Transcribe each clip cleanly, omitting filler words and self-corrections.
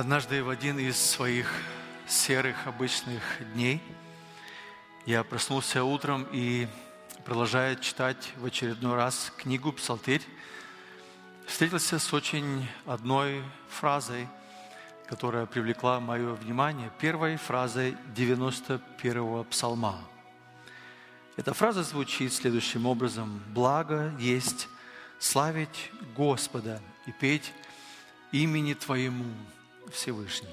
Однажды в один из своих серых обычных дней я проснулся утром и, продолжая читать в очередной раз книгу «Псалтырь», встретился с очень одной фразой, которая привлекла мое внимание, первой фразой 91-го псалма. Эта фраза звучит следующим образом: «Благо есть славить Господа и петь имени Твоему, Всевышний».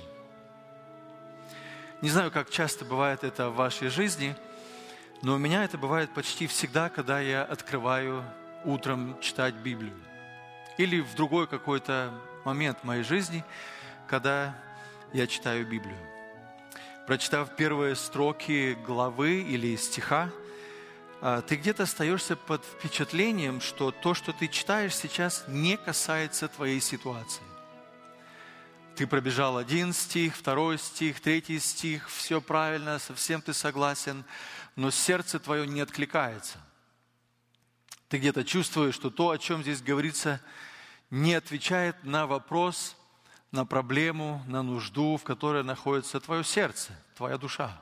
Не знаю, как часто бывает это в вашей жизни, но у меня это бывает почти всегда, когда я открываю утром читать Библию. Или в другой какой-то момент в моей жизни, когда я читаю Библию. Прочитав первые строки главы или стиха, ты где-то остаешься под впечатлением, что то, что ты читаешь сейчас, не касается твоей ситуации. Ты пробежал один стих, второй стих, третий стих, все правильно, совсем ты согласен, но сердце твое не откликается. Ты где-то чувствуешь, что то, о чем здесь говорится, не отвечает на вопрос, на проблему, на нужду, в которой находится твое сердце, твоя душа.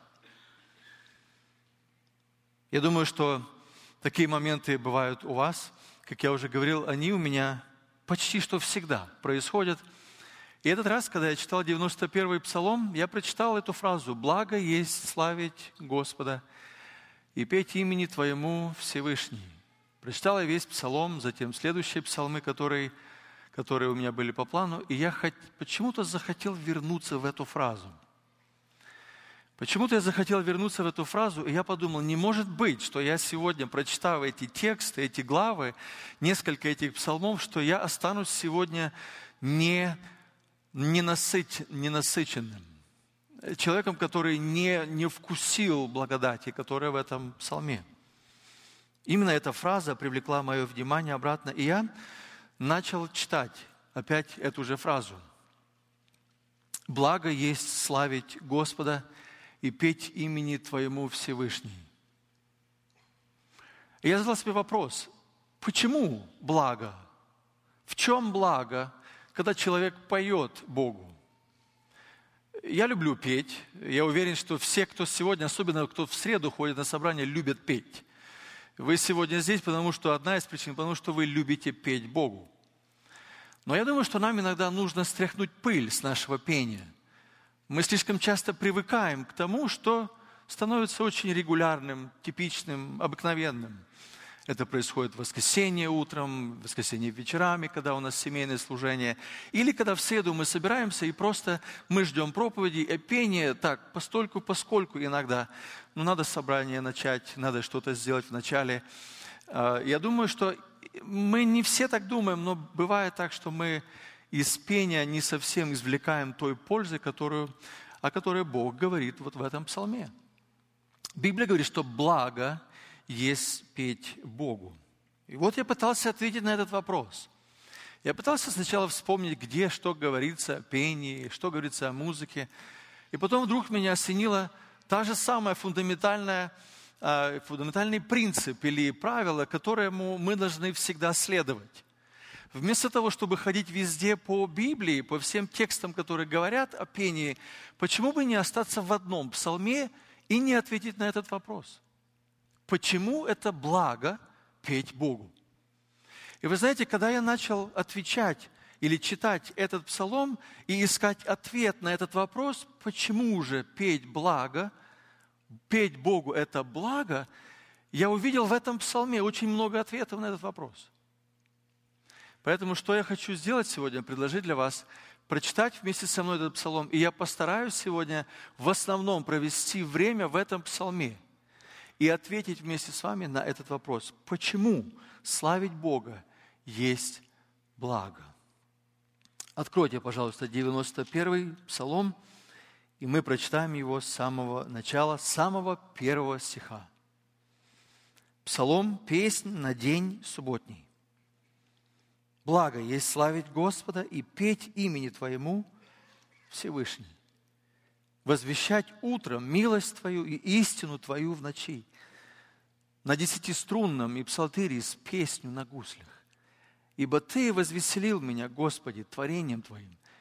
Я думаю, что такие моменты бывают у вас. Как я уже говорил, они у меня почти что всегда происходят. И этот раз, когда я читал 91-й псалом, я прочитал эту фразу: «Благо есть славить Господа и петь имени Твоему, Всевышний». Прочитал я весь псалом, затем следующие псалмы, которые у меня были по плану, и я почему-то захотел вернуться в эту фразу. Почему-то я захотел вернуться в эту фразу, и я подумал, не может быть, что я сегодня, прочитав эти тексты, эти главы, несколько этих псалмов, что я останусь сегодня ненасыщенным. Человеком, который не вкусил благодати, которая в этом псалме. Именно эта фраза привлекла мое внимание обратно, и я начал читать опять эту же фразу. «Благо есть славить Господа и петь имени Твоему, Всевышний». И я задал себе вопрос: почему благо? В чем благо, когда человек поет Богу? Я люблю петь. Я уверен, что все, кто сегодня, особенно кто в среду ходит на собрание, любят петь. Вы сегодня здесь, потому что одна из причин, потому что вы любите петь Богу. Но я думаю, что нам иногда нужно стряхнуть пыль с нашего пения. Мы слишком часто привыкаем к тому, что становится очень регулярным, типичным, обыкновенным. Это происходит в воскресенье утром, в воскресенье вечерами, когда у нас семейное служение. Или когда в среду мы собираемся и просто мы ждем проповеди, и пение так, постольку-поскольку иногда. Надо собрание начать, надо что-то сделать в начале. Я думаю, что мы не все так думаем, но бывает так, что мы из пения не совсем извлекаем той пользы, о которой Бог говорит вот в этом псалме. Библия говорит, что благо есть петь Богу. И вот я пытался ответить на этот вопрос. Я пытался сначала вспомнить, где что говорится о пении, что говорится о музыке. И потом вдруг меня осенила та же самая фундаментальный принцип или правило, которому мы должны всегда следовать. Вместо того, чтобы ходить везде по Библии, по всем текстам, которые говорят о пении, почему бы не остаться в одном псалме и не ответить на этот вопрос? Почему это благо петь Богу? И вы знаете, когда я начал отвечать или читать этот псалом и искать ответ на этот вопрос, почему же петь Богу это благо, я увидел в этом псалме очень много ответов на этот вопрос. Поэтому что я хочу сделать сегодня, предложить для вас, прочитать вместе со мной этот псалом, и я постараюсь сегодня в основном провести время в этом псалме и ответить вместе с вами на этот вопрос. Почему славить Бога есть благо? Откройте, пожалуйста, 91-й псалом, и мы прочитаем его с самого начала, с самого первого стиха. Псалом, песнь на день субботний. Благо есть славить Господа и петь имени Твоему, Всевышний. Возвещать утром милость Твою и истину Твою в ночи. На 10-струнном и псалтире с песню на гуслях. Ибо Ты возвеселил меня, Господи, творением Твоим.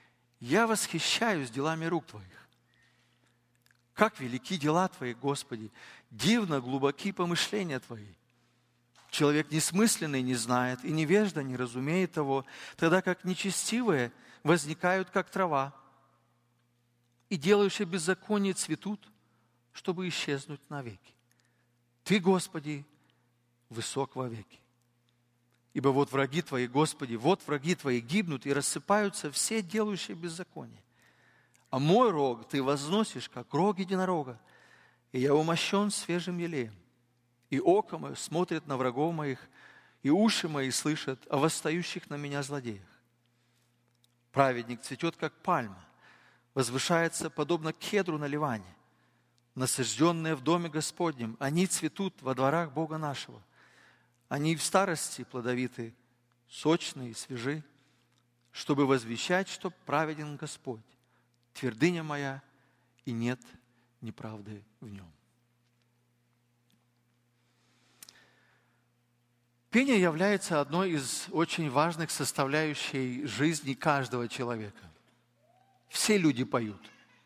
Я восхищаюсь делами рук Твоих. Как велики дела Твои, Господи! Дивно глубоки помышления Твои. Человек несмысленный не знает, и невежда не разумеет того, тогда как нечестивые возникают, как трава, и делающие беззаконие цветут, чтобы исчезнуть навеки. Ты, Господи, высок вовеки. Ибо вот враги Твои, Господи, вот враги Твои гибнут, и рассыпаются все делающие беззаконие. А мой рог Ты возносишь, как рог единорога, и я умощен свежим елеем. И око мое смотрит на врагов моих, и уши мои слышат о восстающих на меня злодеях. Праведник цветет, как пальма, возвышается, подобно кедру на Ливане. Насажденные в доме Господнем, они цветут во дворах Бога нашего. Они в старости плодовиты, сочные и свежи, чтобы возвещать, что праведен Господь, твердыня моя, и нет неправды в нем. Пение является одной из очень важных составляющих жизни каждого человека. Все люди поют.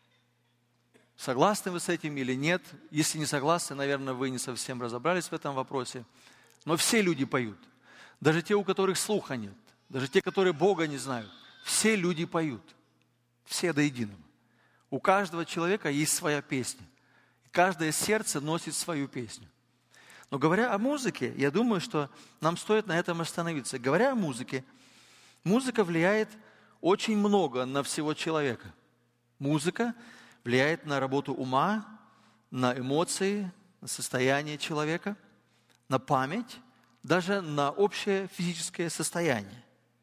Согласны вы с этим или нет? Если не согласны, наверное, вы не совсем разобрались в этом вопросе. Но все люди поют. Даже те, у которых слуха нет. Даже те, которые Бога не знают. Все люди поют. Все до единого. У каждого человека есть своя песня. Каждое сердце носит свою песню. Но говоря о музыке, я думаю, что нам стоит на этом остановиться. Говоря о музыке, музыка влияет очень много на всего человека. Музыка влияет на работу ума, на эмоции, на состояние человека, на память, даже на общее физическое состояние.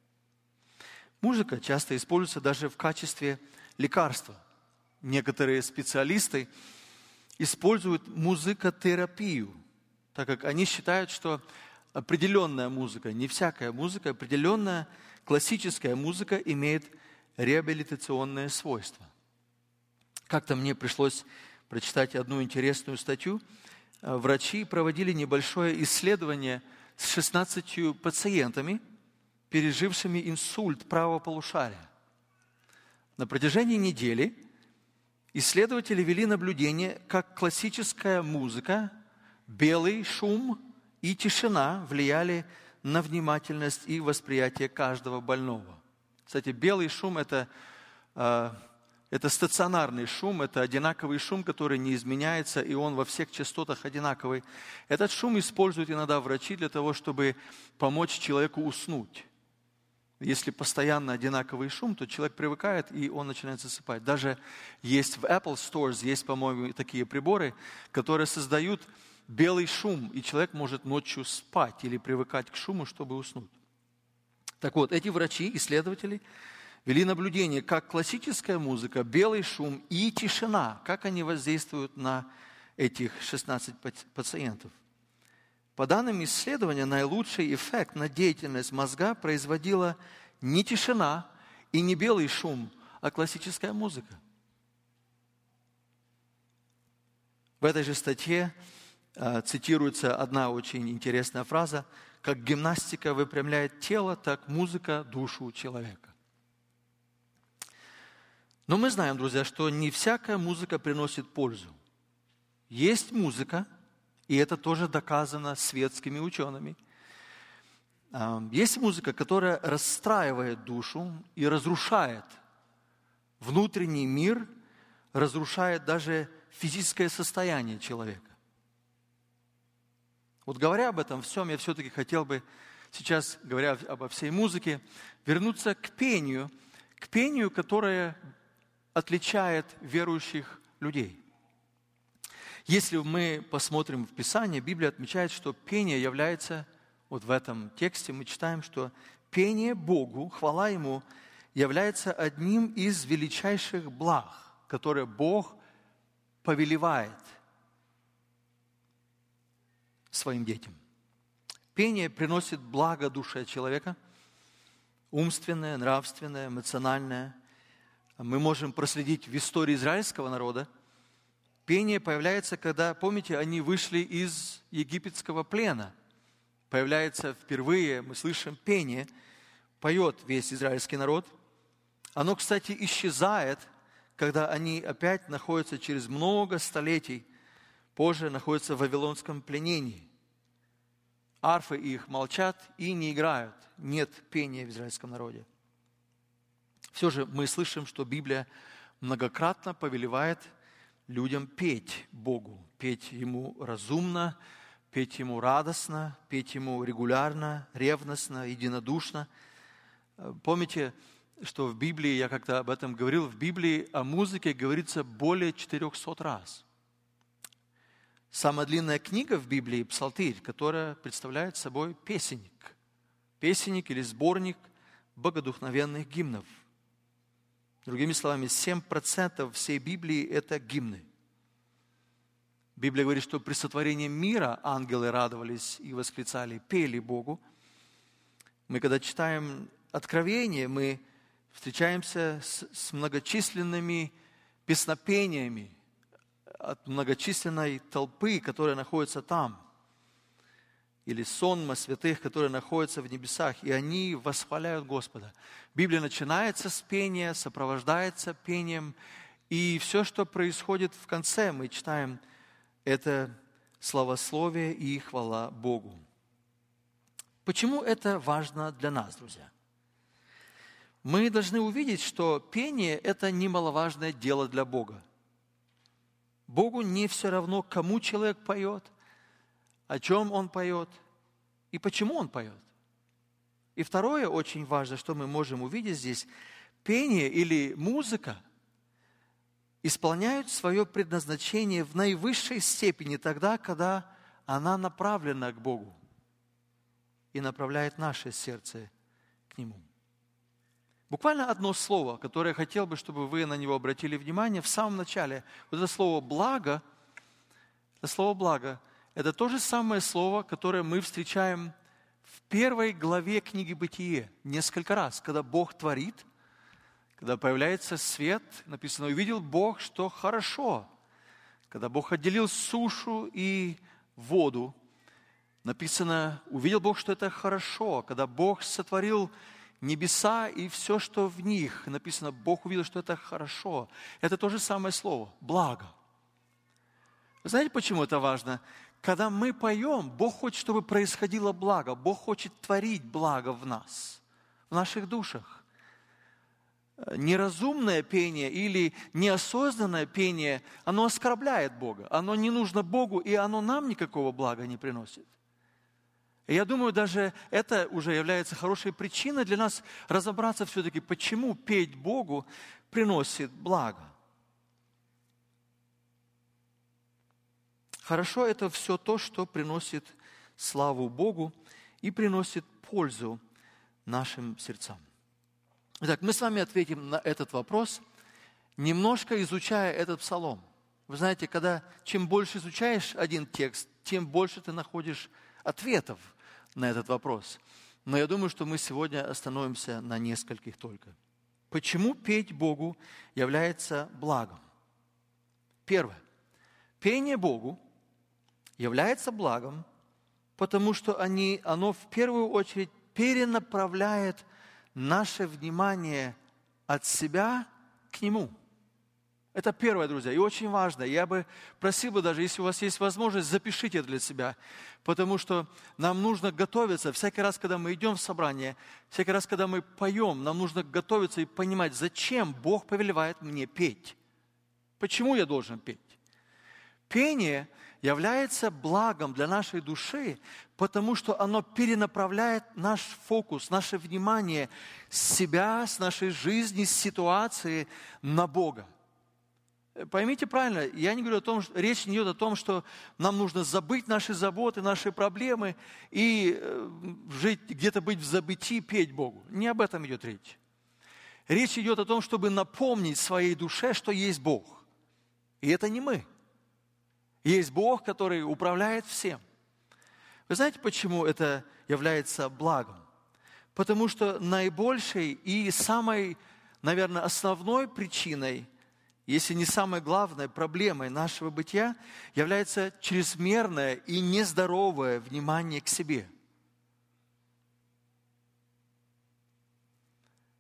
Музыка часто используется даже в качестве лекарства. Некоторые специалисты используют музыкотерапию, так как они считают, что определенная музыка, не всякая музыка, определенная классическая музыка имеет реабилитационные свойства. Как-то мне пришлось прочитать одну интересную статью. Врачи проводили небольшое исследование с 16 пациентами, пережившими инсульт правого полушария. На протяжении недели исследователи вели наблюдение, как классическая музыка, белый шум и тишина влияли на внимательность и восприятие каждого больного. Кстати, белый шум – это стационарный шум, это одинаковый шум, который не изменяется, и он во всех частотах одинаковый. Этот шум используют иногда врачи для того, чтобы помочь человеку уснуть. Если постоянно одинаковый шум, то человек привыкает, и он начинает засыпать. Даже есть в Apple Stores, есть, по-моему, такие приборы, которые создают белый шум, и человек может ночью спать или привыкать к шуму, чтобы уснуть. Так вот, эти врачи, исследователи, вели наблюдение, как классическая музыка, белый шум и тишина, как они воздействуют на этих 16 пациентов. По данным исследования, наилучший эффект на деятельность мозга производила не тишина и не белый шум, а классическая музыка. В этой же статье цитируется одна очень интересная фраза: «Как гимнастика выпрямляет тело, так музыка душу человека». Но мы знаем, друзья, что не всякая музыка приносит пользу. Есть музыка, и это тоже доказано светскими учеными. Есть музыка, которая расстраивает душу и разрушает внутренний мир, разрушает даже физическое состояние человека. Вот говоря об этом всем, я все-таки хотел бы сейчас, говоря обо всей музыке, вернуться к пению, которое отличает верующих людей. Если мы посмотрим в Писание, Библия отмечает, что пение является, вот в этом тексте мы читаем, что пение Богу, хвала Ему, является одним из величайших благ, которые Бог повелевает своим детям. Пение приносит благо душе человека, умственное, нравственное, эмоциональное. Мы можем проследить в истории израильского народа. Пение появляется, когда, помните, они вышли из египетского плена. Появляется впервые, мы слышим пение, поет весь израильский народ. Оно, кстати, исчезает, когда они опять находятся через много столетий, позже находятся в вавилонском пленении. Арфы их молчат и не играют. Нет пения в израильском народе. Все же мы слышим, что Библия многократно повелевает людям петь Богу, петь Ему разумно, петь Ему радостно, петь Ему регулярно, ревностно, единодушно. Помните, что в Библии, я как-то об этом говорил, в Библии о музыке говорится более 400 раз. Самая длинная книга в Библии – Псалтырь, которая представляет собой песенник. Песенник или сборник богодухновенных гимнов. Другими словами, 7% всей Библии – это гимны. Библия говорит, что при сотворении мира ангелы радовались и восклицали, пели Богу. Мы, когда читаем Откровение, мы встречаемся с многочисленными песнопениями от многочисленной толпы, которая находится там, или сонма святых, которые находятся в небесах, и они восхваляют Господа. Библия начинается с пения, сопровождается пением, и все, что происходит в конце, мы читаем, это славословие и хвала Богу. Почему это важно для нас, друзья? Мы должны увидеть, что пение – это немаловажное дело для Бога. Богу не все равно, кому человек поет, о чем он поет и почему он поет. И второе, очень важно, что мы можем увидеть здесь, пение или музыка исполняют свое предназначение в наивысшей степени тогда, когда она направлена к Богу и направляет наше сердце к Нему. Буквально одно слово, которое я хотел бы, чтобы вы на него обратили внимание в самом начале. Вот это слово «благо», это то же самое слово, которое мы встречаем в первой главе книги «Бытие» несколько раз, когда Бог творит, когда появляется свет, написано, увидел Бог, что хорошо. Когда Бог отделил сушу и воду, написано, увидел Бог, что это хорошо. Когда Бог сотворил небеса и все, что в них, написано, Бог увидел, что это хорошо. Это то же самое слово, благо. Вы знаете, почему это важно? Когда мы поем, Бог хочет, чтобы происходило благо. Бог хочет творить благо в нас, в наших душах. Неразумное пение или неосознанное пение, оно оскорбляет Бога. Оно не нужно Богу, и оно нам никакого блага не приносит. И я думаю, даже это уже является хорошей причиной для нас разобраться все-таки, почему петь Богу приносит благо. Хорошо, это все то, что приносит славу Богу и приносит пользу нашим сердцам. Итак, мы с вами ответим на этот вопрос, немножко изучая этот псалом. Вы знаете, чем больше изучаешь один текст, тем больше ты находишь ответов на этот вопрос. Но я думаю, что мы сегодня остановимся на нескольких только. Почему петь Богу является благом? Первое. Пение Богу является благом, потому что оно в первую очередь перенаправляет наше внимание от себя к Нему. Это первое, друзья, и очень важно. Я бы просил даже, если у вас есть возможность, запишите это для себя, потому что нам нужно готовиться. Всякий раз, когда мы идем в собрание, всякий раз, когда мы поем, нам нужно готовиться и понимать, зачем Бог повелевает мне петь. Почему я должен петь? Пение является благом для нашей души, потому что оно перенаправляет наш фокус, наше внимание с себя, с нашей жизни, с ситуации на Бога. Поймите правильно, я не говорю о том, что речь не идет о том, что нам нужно забыть наши заботы, наши проблемы и жить, где-то быть в забытии, петь Богу. Не об этом идет речь. Речь идет о том, чтобы напомнить своей душе, что есть Бог. И это не мы. Есть Бог, который управляет всем. Вы знаете, почему это является благом? Потому что наибольшей и самой, наверное, основной причиной, если не самой главной проблемой нашего бытия, является чрезмерное и нездоровое внимание к себе.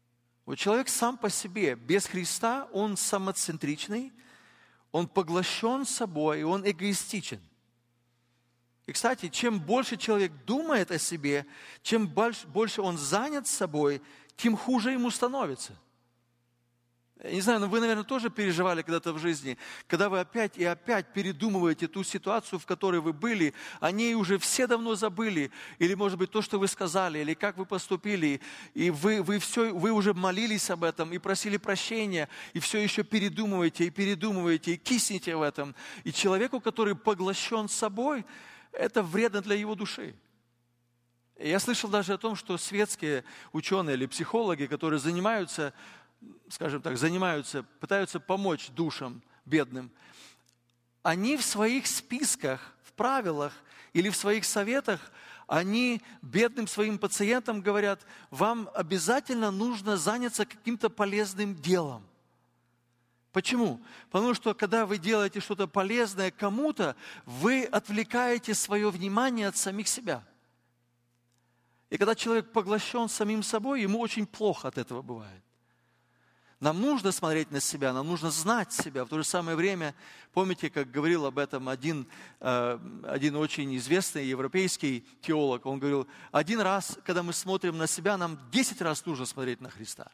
Вот человек сам по себе, без Христа, он самоцентричный, он поглощен собой, и он эгоистичен. И, кстати, чем больше человек думает о себе, чем больше он занят собой, тем хуже ему становится. Я не знаю, но вы, наверное, тоже переживали когда-то в жизни, когда вы опять и опять передумываете ту ситуацию, в которой вы были, о ней уже все давно забыли, или, может быть, то, что вы сказали, или как вы поступили, и вы уже молились об этом и просили прощения, и все еще передумываете, и киснете в этом. И человеку, который поглощен собой, это вредно для его души. И я слышал даже о том, что светские ученые или психологи, которые занимаются, скажем так, пытаются помочь душам бедным, они в своих списках, в правилах или в своих советах, они бедным своим пациентам говорят: вам обязательно нужно заняться каким-то полезным делом. Почему? Потому что когда вы делаете что-то полезное кому-то, вы отвлекаете свое внимание от самих себя. И когда человек поглощен самим собой, ему очень плохо от этого бывает. Нам нужно смотреть на себя, нам нужно знать себя. В то же самое время, помните, как говорил об этом один очень известный европейский теолог, он говорил: один раз, когда мы смотрим на себя, нам 10 раз нужно смотреть на Христа.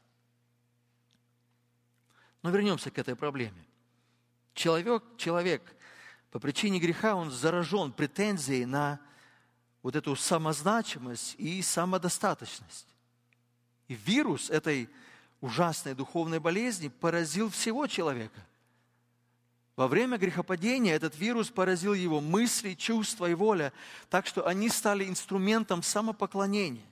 Но вернемся к этой проблеме. Человек по причине греха, он заражен претензией на вот эту самозначимость и самодостаточность. И вирус этой ужасной духовной болезни поразил всего человека. Во время грехопадения этот вирус поразил его мысли, чувства и воля, так что они стали инструментом самопоклонения.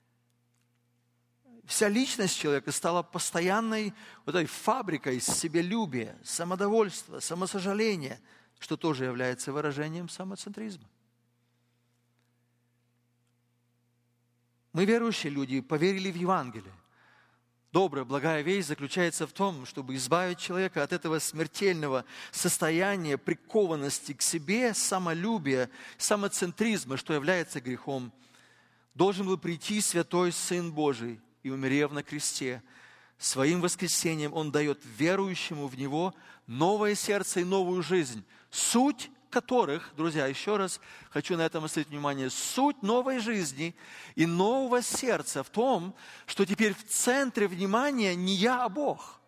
Вся личность человека стала постоянной вот этой фабрикой себялюбия, самодовольства, самосожаления, что тоже является выражением самоцентризма. Мы, верующие люди, поверили в Евангелие. Добрая, благая весть заключается в том, чтобы избавить человека от этого смертельного состояния прикованности к себе, самолюбия, самоцентризма, что является грехом. Должен был прийти святой Сын Божий и, умерев на кресте, своим воскресением Он дает верующему в Него новое сердце и новую жизнь, суть которых, друзья, еще раз хочу на этом остановить внимание, суть новой жизни и нового сердца в том, что теперь в центре внимания не я, а Бог.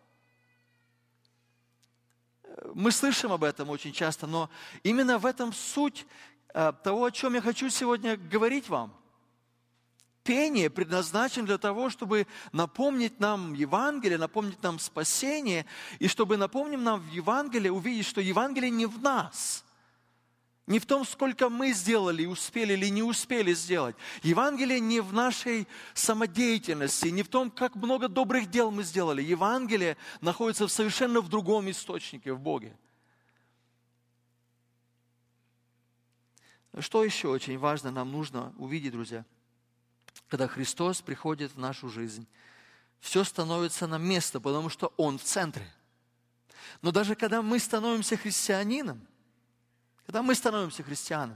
Мы слышим об этом очень часто, но именно в этом суть того, о чем я хочу сегодня говорить вам. Пение предназначено для того, чтобы напомнить нам Евангелие, напомнить нам спасение, и чтобы напомнить нам в Евангелии увидеть, что Евангелие не в нас, не в том, сколько мы сделали, успели или не успели сделать. Евангелие не в нашей самодеятельности, не в том, как много добрых дел мы сделали. Евангелие находится совершенно в другом источнике, в Боге. Что еще очень важно нам нужно увидеть, друзья? Когда Христос приходит в нашу жизнь, все становится на место, потому что Он в центре. Но даже когда мы становимся христианином, когда мы становимся христианами,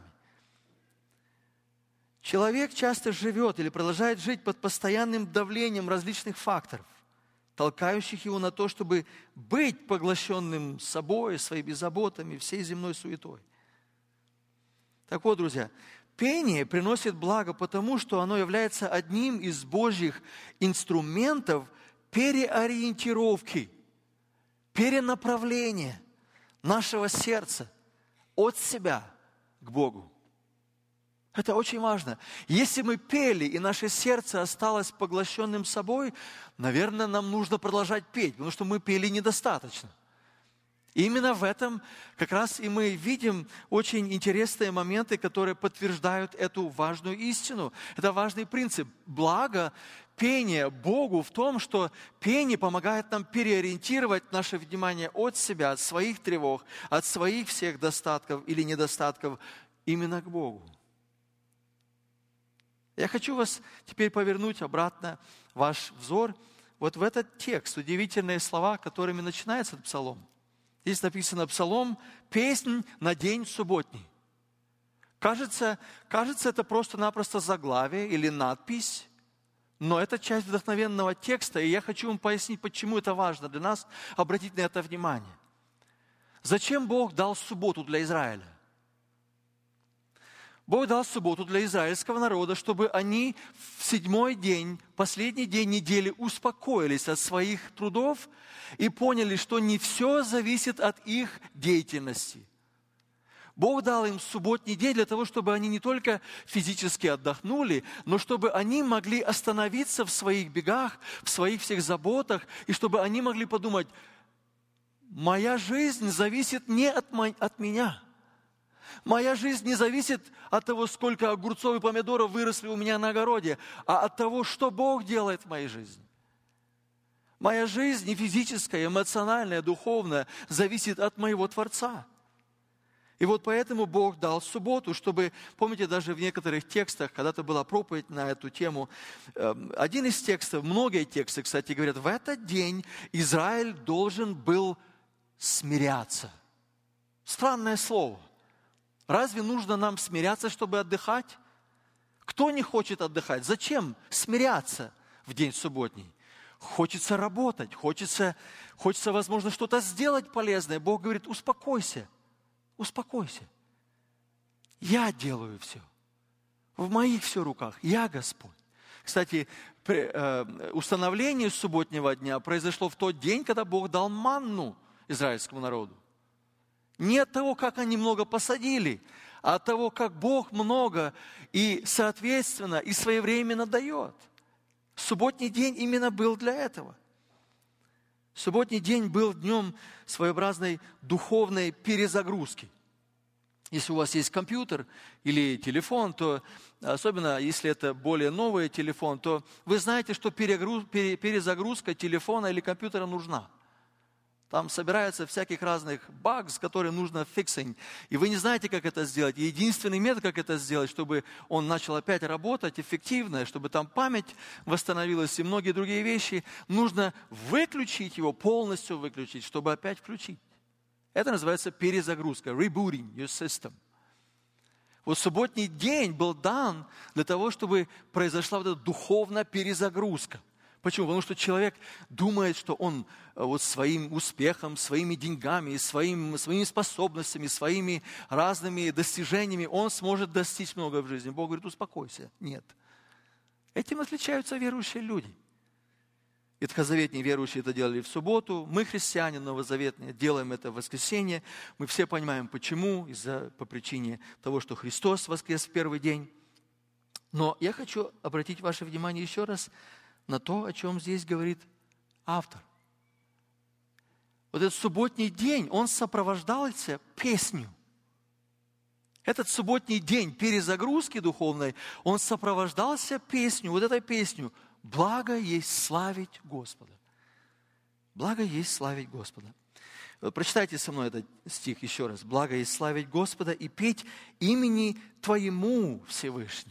человек часто живет или продолжает жить под постоянным давлением различных факторов, толкающих его на то, чтобы быть поглощенным собой, своими заботами, всей земной суетой. Так вот, друзья, пение приносит благо потому, что оно является одним из Божьих инструментов переориентировки, перенаправления нашего сердца от себя к Богу. Это очень важно. Если мы пели, и наше сердце осталось поглощенным собой, наверное, нам нужно продолжать петь, потому что мы пели недостаточно. И именно в этом как раз и мы видим очень интересные моменты, которые подтверждают эту важную истину. Это важный принцип. Благо пения Богу в том, что пение помогает нам переориентировать наше внимание от себя, от своих тревог, от своих всех достатков или недостатков именно к Богу. Я хочу вас теперь повернуть обратно ваш взор вот в этот текст, удивительные слова, которыми начинается этот псалом. Здесь написано: псалом, песнь на день субботний. Кажется, это просто-напросто заглавие или надпись. Но это часть вдохновенного текста, и я хочу вам пояснить, почему это важно для нас, обратить на это внимание. Зачем Бог дал субботу для Израиля? Бог дал субботу для израильского народа, чтобы они в 7-й день, последний день недели, успокоились от своих трудов и поняли, что не все зависит от их деятельности. Бог дал им субботний день для того, чтобы они не только физически отдохнули, но чтобы они могли остановиться в своих бегах, в своих всех заботах, и чтобы они могли подумать: моя жизнь зависит не от меня. Моя жизнь не зависит от того, сколько огурцов и помидоров выросли у меня на огороде, а от того, что Бог делает в моей жизни. Моя жизнь и физическая, и эмоциональная, духовная зависит от моего Творца. И вот поэтому Бог дал субботу, чтобы, помните, даже в некоторых текстах, когда-то была проповедь на эту тему, один из текстов, многие тексты, кстати, говорят, в этот день Израиль должен был смиряться. Странное слово. Разве нужно нам смиряться, чтобы отдыхать? Кто не хочет отдыхать? Зачем смиряться в день субботний? Хочется работать, хочется, возможно, что-то сделать полезное. Бог говорит: успокойся. Успокойся. Я делаю все. В моих все руках. Я Господь. Кстати, установление субботнего дня произошло в тот день, когда Бог дал манну израильскому народу. Не от того, как они много посадили, а от того, как Бог много и, соответственно, и своевременно дает. Субботний день именно был для этого. Субботний день был днем своеобразной духовной перезагрузки. Если у вас есть компьютер или телефон, то, особенно если это более новый телефон, то вы знаете, что перезагрузка телефона или компьютера нужна. Там собирается всяких разных багов, которые нужно фиксить. И вы не знаете, как это сделать. И единственный метод, как это сделать, чтобы он начал опять работать эффективно, чтобы там память восстановилась и многие другие вещи, нужно выключить его, полностью выключить, чтобы опять включить. Это называется перезагрузка, rebooting your system. Вот субботний день был дан для того, чтобы произошла вот эта духовная перезагрузка. Почему? Потому что человек думает, что он вот своим успехом, своими деньгами, своими способностями, своими разными достижениями он сможет достичь много в жизни. Бог говорит: успокойся. Нет. Этим отличаются верующие люди. Ветхозаветные верующие это делали в субботу. Мы, христиане, новозаветные, делаем это в воскресенье. Мы все понимаем, почему. По причине того, что Христос воскрес в первый день. Но я хочу обратить ваше внимание еще раз на то, о чем здесь говорит автор. Вот этот субботний день, он сопровождался песнью. Этот субботний день перезагрузки духовной, он сопровождался песней, вот этой песней: «Благо есть славить Господа». Благо есть славить Господа. Прочитайте со мной этот стих еще раз. «Благо есть славить Господа и петь имени Твоему, Всевышний».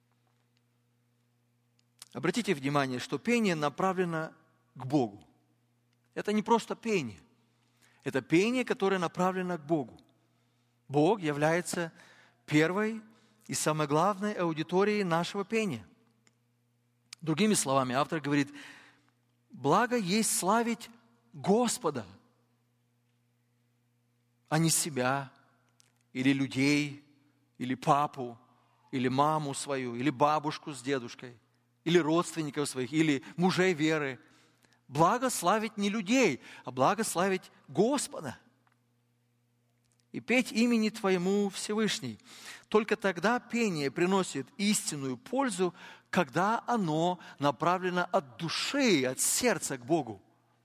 Обратите внимание, что пение направлено к Богу. Это не просто пение. Это пение, которое направлено к Богу. Бог является первой и самой главной аудиторией нашего пения. Другими словами, автор говорит: благо есть славить Господа, а не себя, или людей, или папу, или маму свою, или бабушку с дедушкой, или родственников своих, или мужей веры. Благо славить не людей, а благо славить Господа. И петь имени Твоему, Всевышний. Только тогда пение приносит истинную пользу, когда оно направлено от души, от сердца к Богу.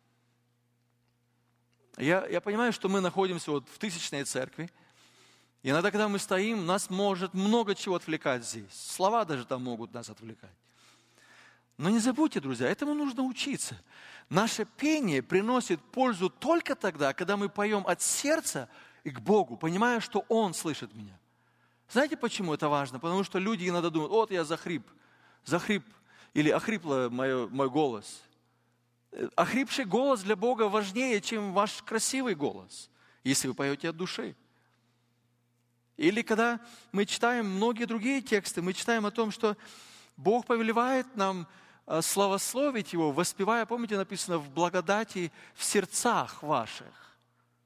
Я понимаю, что мы находимся вот в тысячной церкви. И иногда, когда мы стоим, нас может много чего отвлекать здесь. Слова даже там могут нас отвлекать. Но не забудьте, друзья, этому нужно учиться. Наше пение приносит пользу только тогда, когда мы поем от сердца и к Богу, понимая, что Он слышит меня. Знаете, почему это важно? Потому что люди иногда думают: вот я захрип, или охрипло мой голос. Охрипший голос для Бога важнее, чем ваш красивый голос, если вы поете от души. Или когда мы читаем многие другие тексты, мы читаем о том, что Бог повелевает нам славословить Его, воспевая, помните, написано, в благодати в сердцах ваших.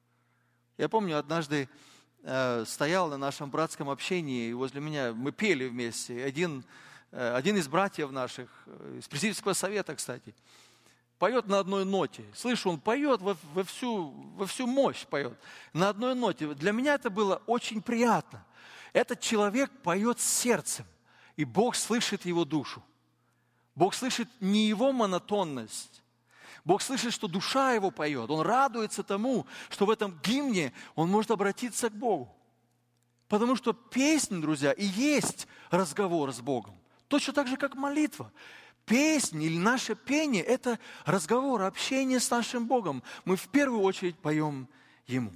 Я помню, однажды стоял на нашем братском общении, и возле меня мы пели вместе. Один из братьев наших, из пресвитерского совета, кстати, поет на одной ноте. Слышу, он поет во всю мощь поет. На одной ноте. Для меня это было очень приятно. Этот человек поет с сердцем, и Бог слышит его душу. Бог слышит не его монотонность. Бог слышит, что душа его поет. Он радуется тому, что в этом гимне он может обратиться к Богу. Потому что песнь, друзья, и есть разговор с Богом. Точно так же, как молитва. Песнь или наше пение – это разговор, общение с нашим Богом. Мы в первую очередь поем Ему.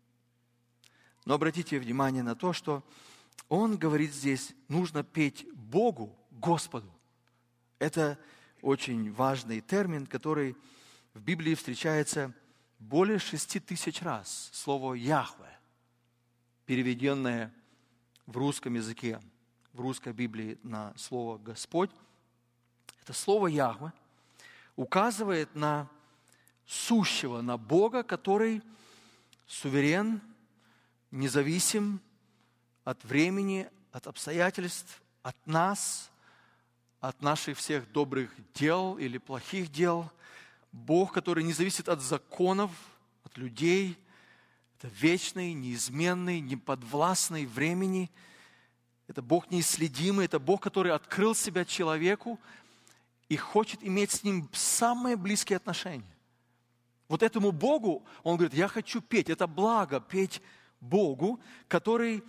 Но обратите внимание на то, что Он говорит здесь, нужно петь Богу, Господу. Это очень важный термин, который в Библии встречается более 6000 раз. Слово «Яхве», переведенное в русском языке, в русской Библии на слово «Господь». Это слово «Яхве» указывает на сущего, на Бога, который суверен, независим от времени, от обстоятельств, от нас, от наших всех добрых дел или плохих дел. Бог, который не зависит от законов, от людей. Это вечный, неизменный, неподвластный времени. Это Бог неисследимый, это Бог, который открыл себя человеку и хочет иметь с ним самые близкие отношения. Вот этому Богу, он говорит, я хочу петь. Это благо петь Богу, который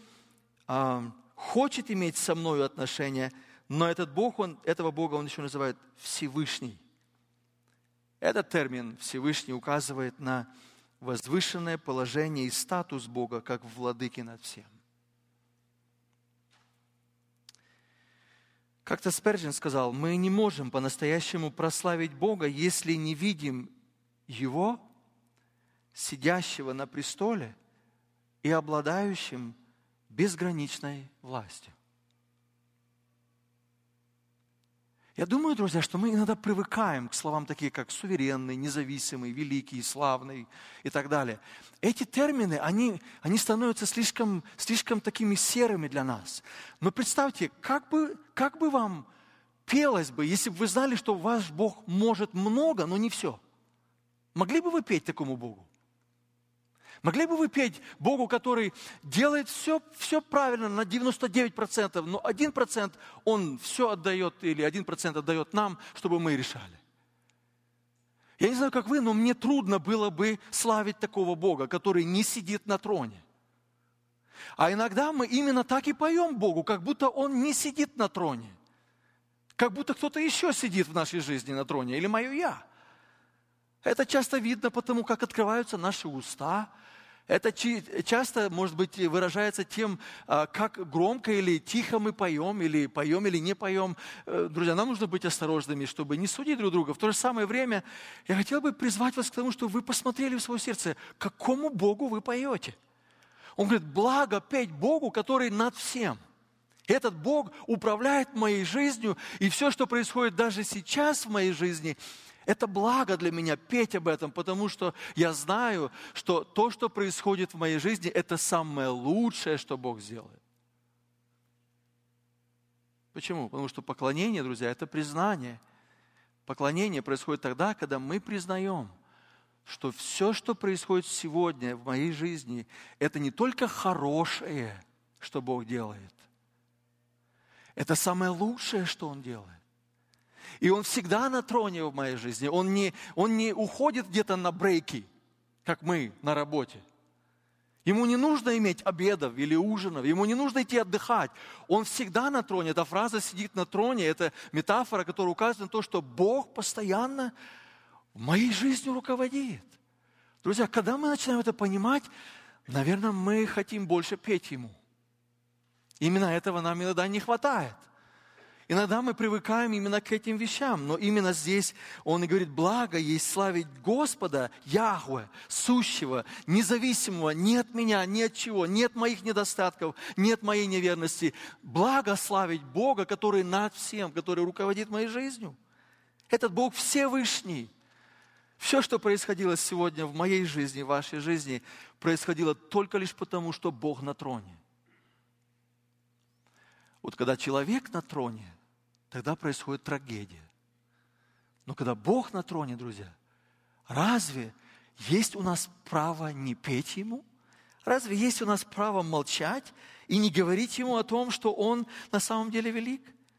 хочет иметь со мною отношения, но этот Бог, этого Бога он еще называет Всевышний. Этот термин Всевышний указывает на возвышенное положение и статус Бога, как владыки над всем. Как-то Спержин сказал, мы не можем по-настоящему прославить Бога, если не видим Его, сидящего на престоле и обладающим безграничной властью. Я думаю, друзья, что мы иногда привыкаем к словам такие, как суверенный, независимый, великий, славный и так далее. Эти термины, они становятся слишком такими серыми для нас. Но представьте, как бы вам пелось бы, если бы вы знали, что ваш Бог может много, но не все. Могли бы вы петь такому Богу? Могли бы вы петь Богу, который делает все правильно на 99%, но 1% Он все отдает, или 1% отдает нам, чтобы мы решали? Я не знаю, как вы, но мне трудно было бы славить такого Бога, который не сидит на троне. А иногда мы именно так и поем Богу, как будто Он не сидит на троне. Как будто кто-то еще сидит в нашей жизни на троне, или мое «я». Это часто видно потому, как открываются наши уста. Это часто, может быть, выражается тем, как громко или тихо мы поем, или не поем. Друзья, нам нужно быть осторожными, чтобы не судить друг друга. В то же самое время я хотел бы призвать вас к тому, чтобы вы посмотрели в свое сердце, к какому Богу вы поете. Он говорит, благо петь Богу, который над всем. Этот Бог управляет моей жизнью, и все, что происходит даже сейчас в моей жизни, это благо для меня петь об этом, потому что я знаю, что то, что происходит в моей жизни, это самое лучшее, что Бог сделает. Почему? Потому что поклонение, друзья, это признание. Поклонение происходит тогда, когда мы признаем, что все, что происходит сегодня в моей жизни, это не только хорошее, что Бог делает. Это самое лучшее, что Он делает. И Он всегда на троне в моей жизни. Он не уходит где-то на брейки, как мы на работе. Ему не нужно иметь обедов или ужинов, ему не нужно идти отдыхать. Он всегда на троне. Эта фраза «сидит на троне» – это метафора, которая указывает на то, что Бог постоянно в моей жизни руководит. Друзья, когда мы начинаем это понимать, наверное, мы хотим больше петь Ему. Именно этого нам иногда не хватает. Иногда мы привыкаем именно к этим вещам, но именно здесь он и говорит, благо есть славить Господа, Яхве, сущего, независимого, ни от меня, ни от чего, нет моих недостатков, нет моей неверности. Благо славить Бога, который над всем, который руководит моей жизнью. Этот Бог Всевышний. Все, что происходило сегодня в моей жизни, в вашей жизни, происходило только лишь потому, что Бог на троне. Вот когда человек на троне, тогда происходит трагедия. Но когда Бог на троне, друзья, разве есть у нас право не петь Ему? Разве есть у нас право молчать и не говорить Ему о том, что Он на самом деле велик?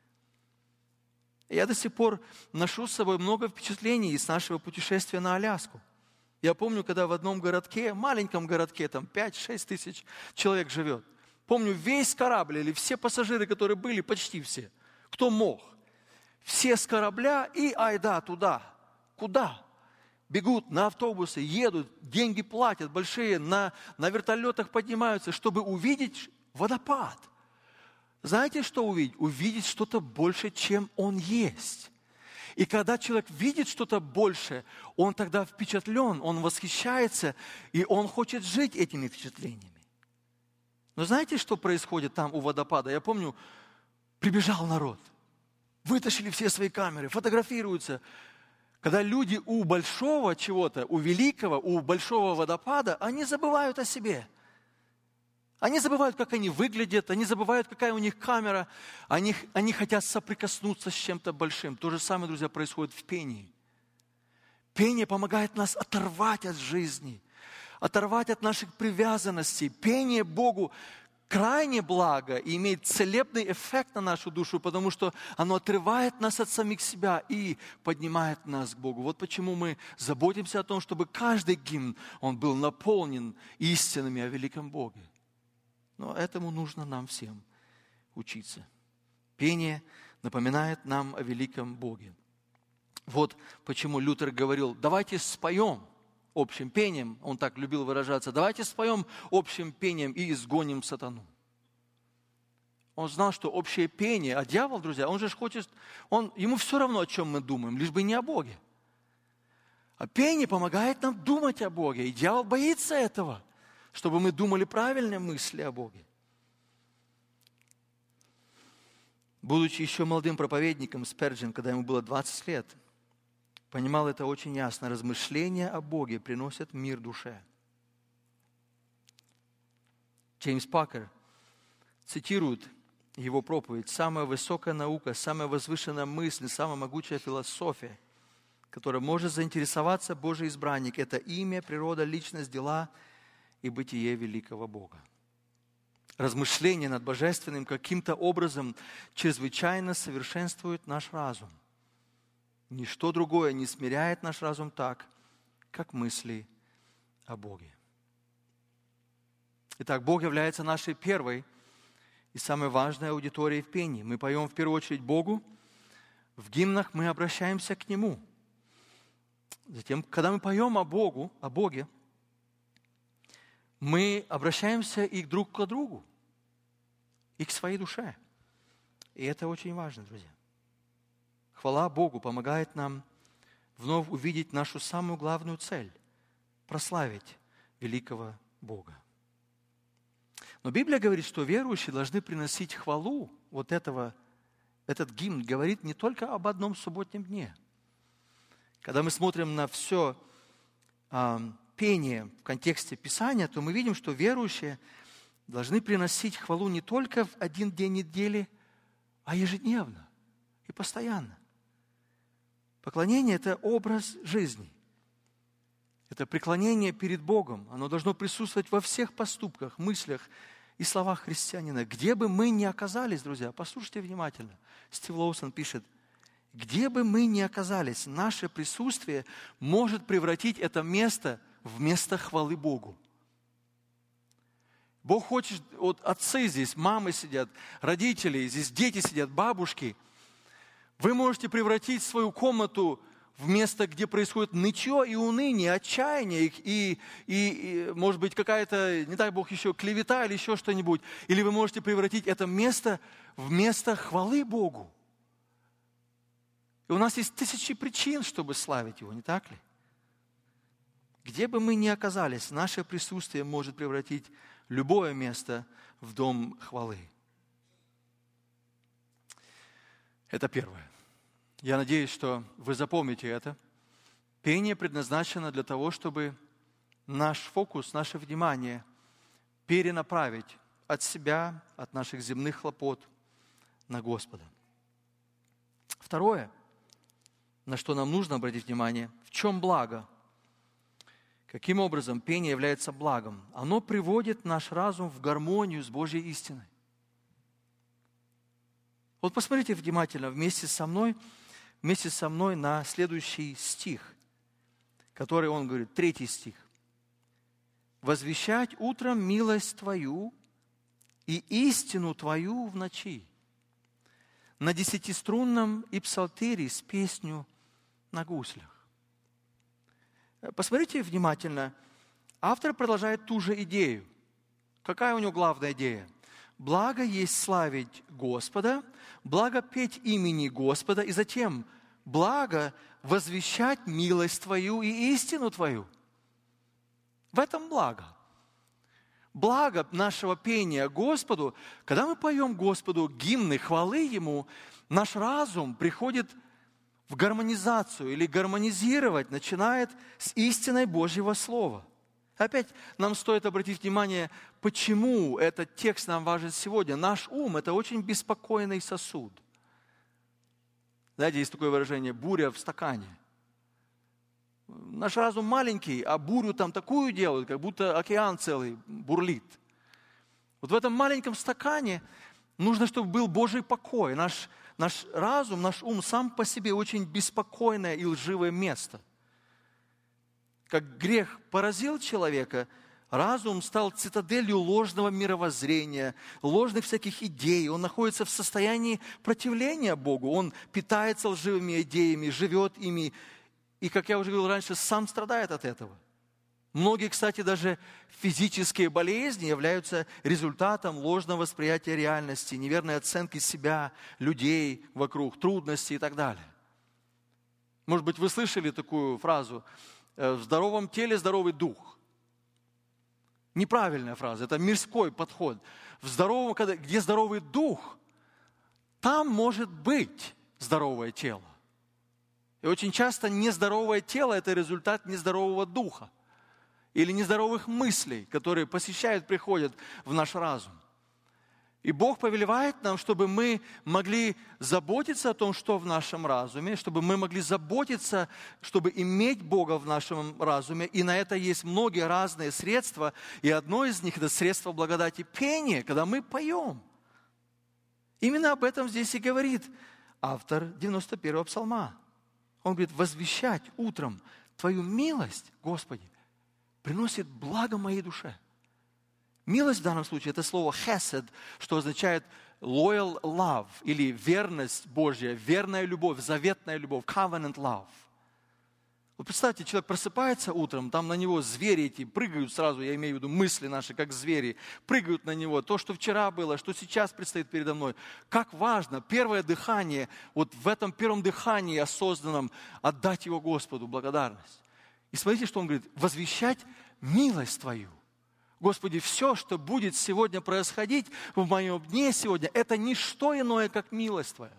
Я до сих пор ношу с собой много впечатлений из нашего путешествия на Аляску. Я помню, когда в одном городке, маленьком городке, там 5-6 тысяч человек живет. Помню, весь корабль или все пассажиры, которые были, почти все, кто мог, все с корабля и айда туда. Куда? Бегут на автобусы, едут, деньги платят большие, на вертолетах поднимаются, чтобы увидеть водопад. Знаете, что увидеть? Увидеть что-то больше, чем он есть. И когда человек видит что-то больше, он тогда впечатлен, он восхищается, и он хочет жить этими впечатлениями. Но знаете, что происходит там у водопада? Я помню, прибежал народ, вытащили все свои камеры, фотографируются. Когда люди у большого чего-то, у великого, у большого водопада, они забывают о себе. Они забывают, как они выглядят, они забывают, какая у них камера. Они хотят соприкоснуться с чем-то большим. То же самое, друзья, происходит в пении. Пение помогает нас оторвать от жизни, оторвать от наших привязанностей. Пение Богу крайне благо и имеет целебный эффект на нашу душу, потому что оно отрывает нас от самих себя и поднимает нас к Богу. Вот почему мы заботимся о том, чтобы каждый гимн, он был наполнен истинами о великом Боге. Но этому нужно нам всем учиться. Пение напоминает нам о великом Боге. Вот почему Лютер говорил: давайте споем общим пением, он так любил выражаться, давайте споем общим пением и изгоним сатану. Он знал, что общее пение, а дьявол, друзья, он же хочет, ему все равно, о чем мы думаем, лишь бы не о Боге. А пение помогает нам думать о Боге, и дьявол боится этого, чтобы мы думали правильные мысли о Боге. Будучи еще молодым проповедником, Спержен, когда ему было 20 лет, понимал это очень ясно. Размышления о Боге приносят мир душе. Джеймс Пакер цитирует его проповедь: «Самая высокая наука, самая возвышенная мысль, самая могучая философия, которая может заинтересоваться Божий избранник, это имя, природа, личность, дела и бытие великого Бога». Размышление над Божественным каким-то образом чрезвычайно совершенствует наш разум. Ничто другое не смиряет наш разум так, как мысли о Боге. Итак, Бог является нашей первой и самой важной аудиторией в пении. Мы поем в первую очередь Богу, в гимнах мы обращаемся к Нему. Затем, когда мы поем о Боге, мы обращаемся и друг к другу, и к своей душе. И это очень важно, друзья. Хвала Богу помогает нам вновь увидеть нашу самую главную цель – прославить великого Бога. Но Библия говорит, что верующие должны приносить хвалу. Этот гимн говорит не только об одном субботнем дне. Когда мы смотрим на все пение в контексте Писания, то мы видим, что верующие должны приносить хвалу не только в один день недели, а ежедневно и постоянно. Поклонение – это образ жизни. Это преклонение перед Богом. Оно должно присутствовать во всех поступках, мыслях и словах христианина. Где бы мы ни оказались, друзья, послушайте внимательно. Стив Лоусон пишет: где бы мы ни оказались, наше присутствие может превратить это место в место хвалы Богу. Бог хочет, вот отцы здесь, мамы сидят, родители, здесь дети сидят, бабушки. Вы можете превратить свою комнату в место, где происходит нытье и уныние, отчаяние, и может быть, какая-то, не дай Бог, еще клевета или еще что-нибудь. Или вы можете превратить это место в место хвалы Богу. И у нас есть тысячи причин, чтобы славить Его, не так ли? Где бы мы ни оказались, наше присутствие может превратить любое место в дом хвалы. Это первое. Я надеюсь, что вы запомните это. Пение предназначено для того, чтобы наш фокус, наше внимание перенаправить от себя, от наших земных хлопот на Господа. Второе, на что нам нужно обратить внимание, в чем благо? Каким образом пение является благом? Оно приводит наш разум в гармонию с Божьей истиной. Вот посмотрите внимательно вместе со мной на следующий стих, который он говорит, 3 стих. «Возвещать утром милость Твою и истину Твою в ночи, на 10-струнном и псалтире с песню на гуслях». Посмотрите внимательно. Автор продолжает ту же идею. Какая у него главная идея? Благо есть славить Господа, благо петь имени Господа, и затем благо возвещать милость Твою и истину Твою. В этом благо. Благо нашего пения Господу, когда мы поем Господу гимны, хвалы Ему, наш разум приходит в гармонизацию или гармонизировать начинает с истиной Божьего Слова. Опять нам стоит обратить внимание, почему этот текст нам важен сегодня. Наш ум – это очень беспокойный сосуд. Знаете, есть такое выражение «буря в стакане». Наш разум маленький, а бурю там такую делают, как будто океан целый бурлит. Вот в этом маленьком стакане нужно, чтобы был Божий покой. Наш разум, наш ум сам по себе очень беспокойное и лживое место. Как грех поразил человека, разум стал цитаделью ложного мировоззрения, ложных всяких идей. Он находится в состоянии противления Богу. Он питается лживыми идеями, живет ими. И, как я уже говорил раньше, сам страдает от этого. Многие, кстати, даже физические болезни являются результатом ложного восприятия реальности, неверной оценки себя, людей вокруг, трудностей и так далее. Может быть, вы слышали такую фразу «в здоровом теле здоровый дух». Неправильная фраза, это мирской подход. Где здоровый дух, там может быть здоровое тело. И очень часто нездоровое тело – это результат нездорового духа или нездоровых мыслей, которые посещают, приходят в наш разум. И Бог повелевает нам, чтобы мы могли заботиться о том, что в нашем разуме, чтобы мы могли заботиться, чтобы иметь Бога в нашем разуме. И на это есть многие разные средства. И одно из них – это средство благодати пения, когда мы поем. Именно об этом здесь и говорит автор 91-го псалма. Он говорит, возвещать утром Твою милость, Господи, приносит благо моей душе. Милость в данном случае – это слово хесед, что означает loyal love, или верность Божья, верная любовь, заветная любовь, covenant love. Вот представьте, человек просыпается утром, там на него звери эти прыгают сразу, я имею в виду мысли наши, как звери, прыгают на него. То, что вчера было, что сейчас предстоит передо мной. Как важно первое дыхание, вот в этом первом дыхании осознанном отдать его Господу благодарность. И смотрите, что он говорит, возвещать милость Твою. Господи, все, что будет сегодня происходить в моем дне сегодня, это не что иное, как милость Твоя.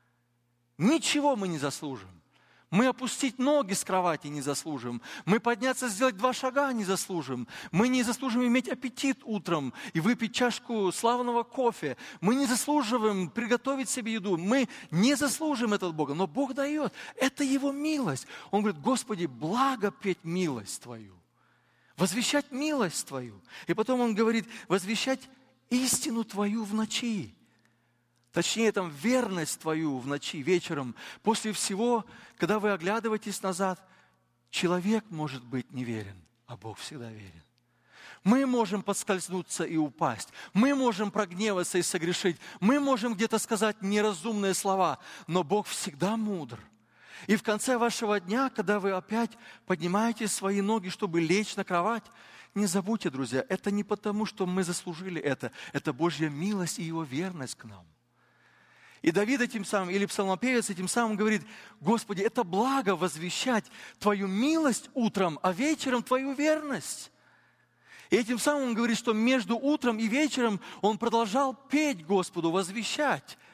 Ничего мы не заслужим. Мы опустить ноги с кровати не заслужим. Мы подняться, сделать 2 шага не заслужим. Мы не заслужим иметь аппетит утром и выпить чашку славного кофе. Мы не заслуживаем приготовить себе еду. Мы не заслужим это от Бога. Но Бог дает. Это Его милость. Он говорит, Господи, благо петь милость Твою. Возвещать милость Твою. И потом Он говорит, возвещать истину Твою в ночи. Точнее, там верность Твою в ночи, вечером. После всего, когда вы оглядываетесь назад, человек может быть неверен, а Бог всегда верен. Мы можем подскользнуться и упасть. Мы можем прогневаться и согрешить. Мы можем где-то сказать неразумные слова. Но Бог всегда мудр. И в конце вашего дня, когда вы опять поднимаете свои ноги, чтобы лечь на кровать, не забудьте, друзья, это не потому, что мы заслужили это. Это Божья милость и Его верность к нам. И Давид этим самым, или псалмопевец этим самым говорит, Господи, это благо возвещать Твою милость утром, а вечером Твою верность. И этим самым он говорит, что между утром и вечером он продолжал петь Господу, возвещать.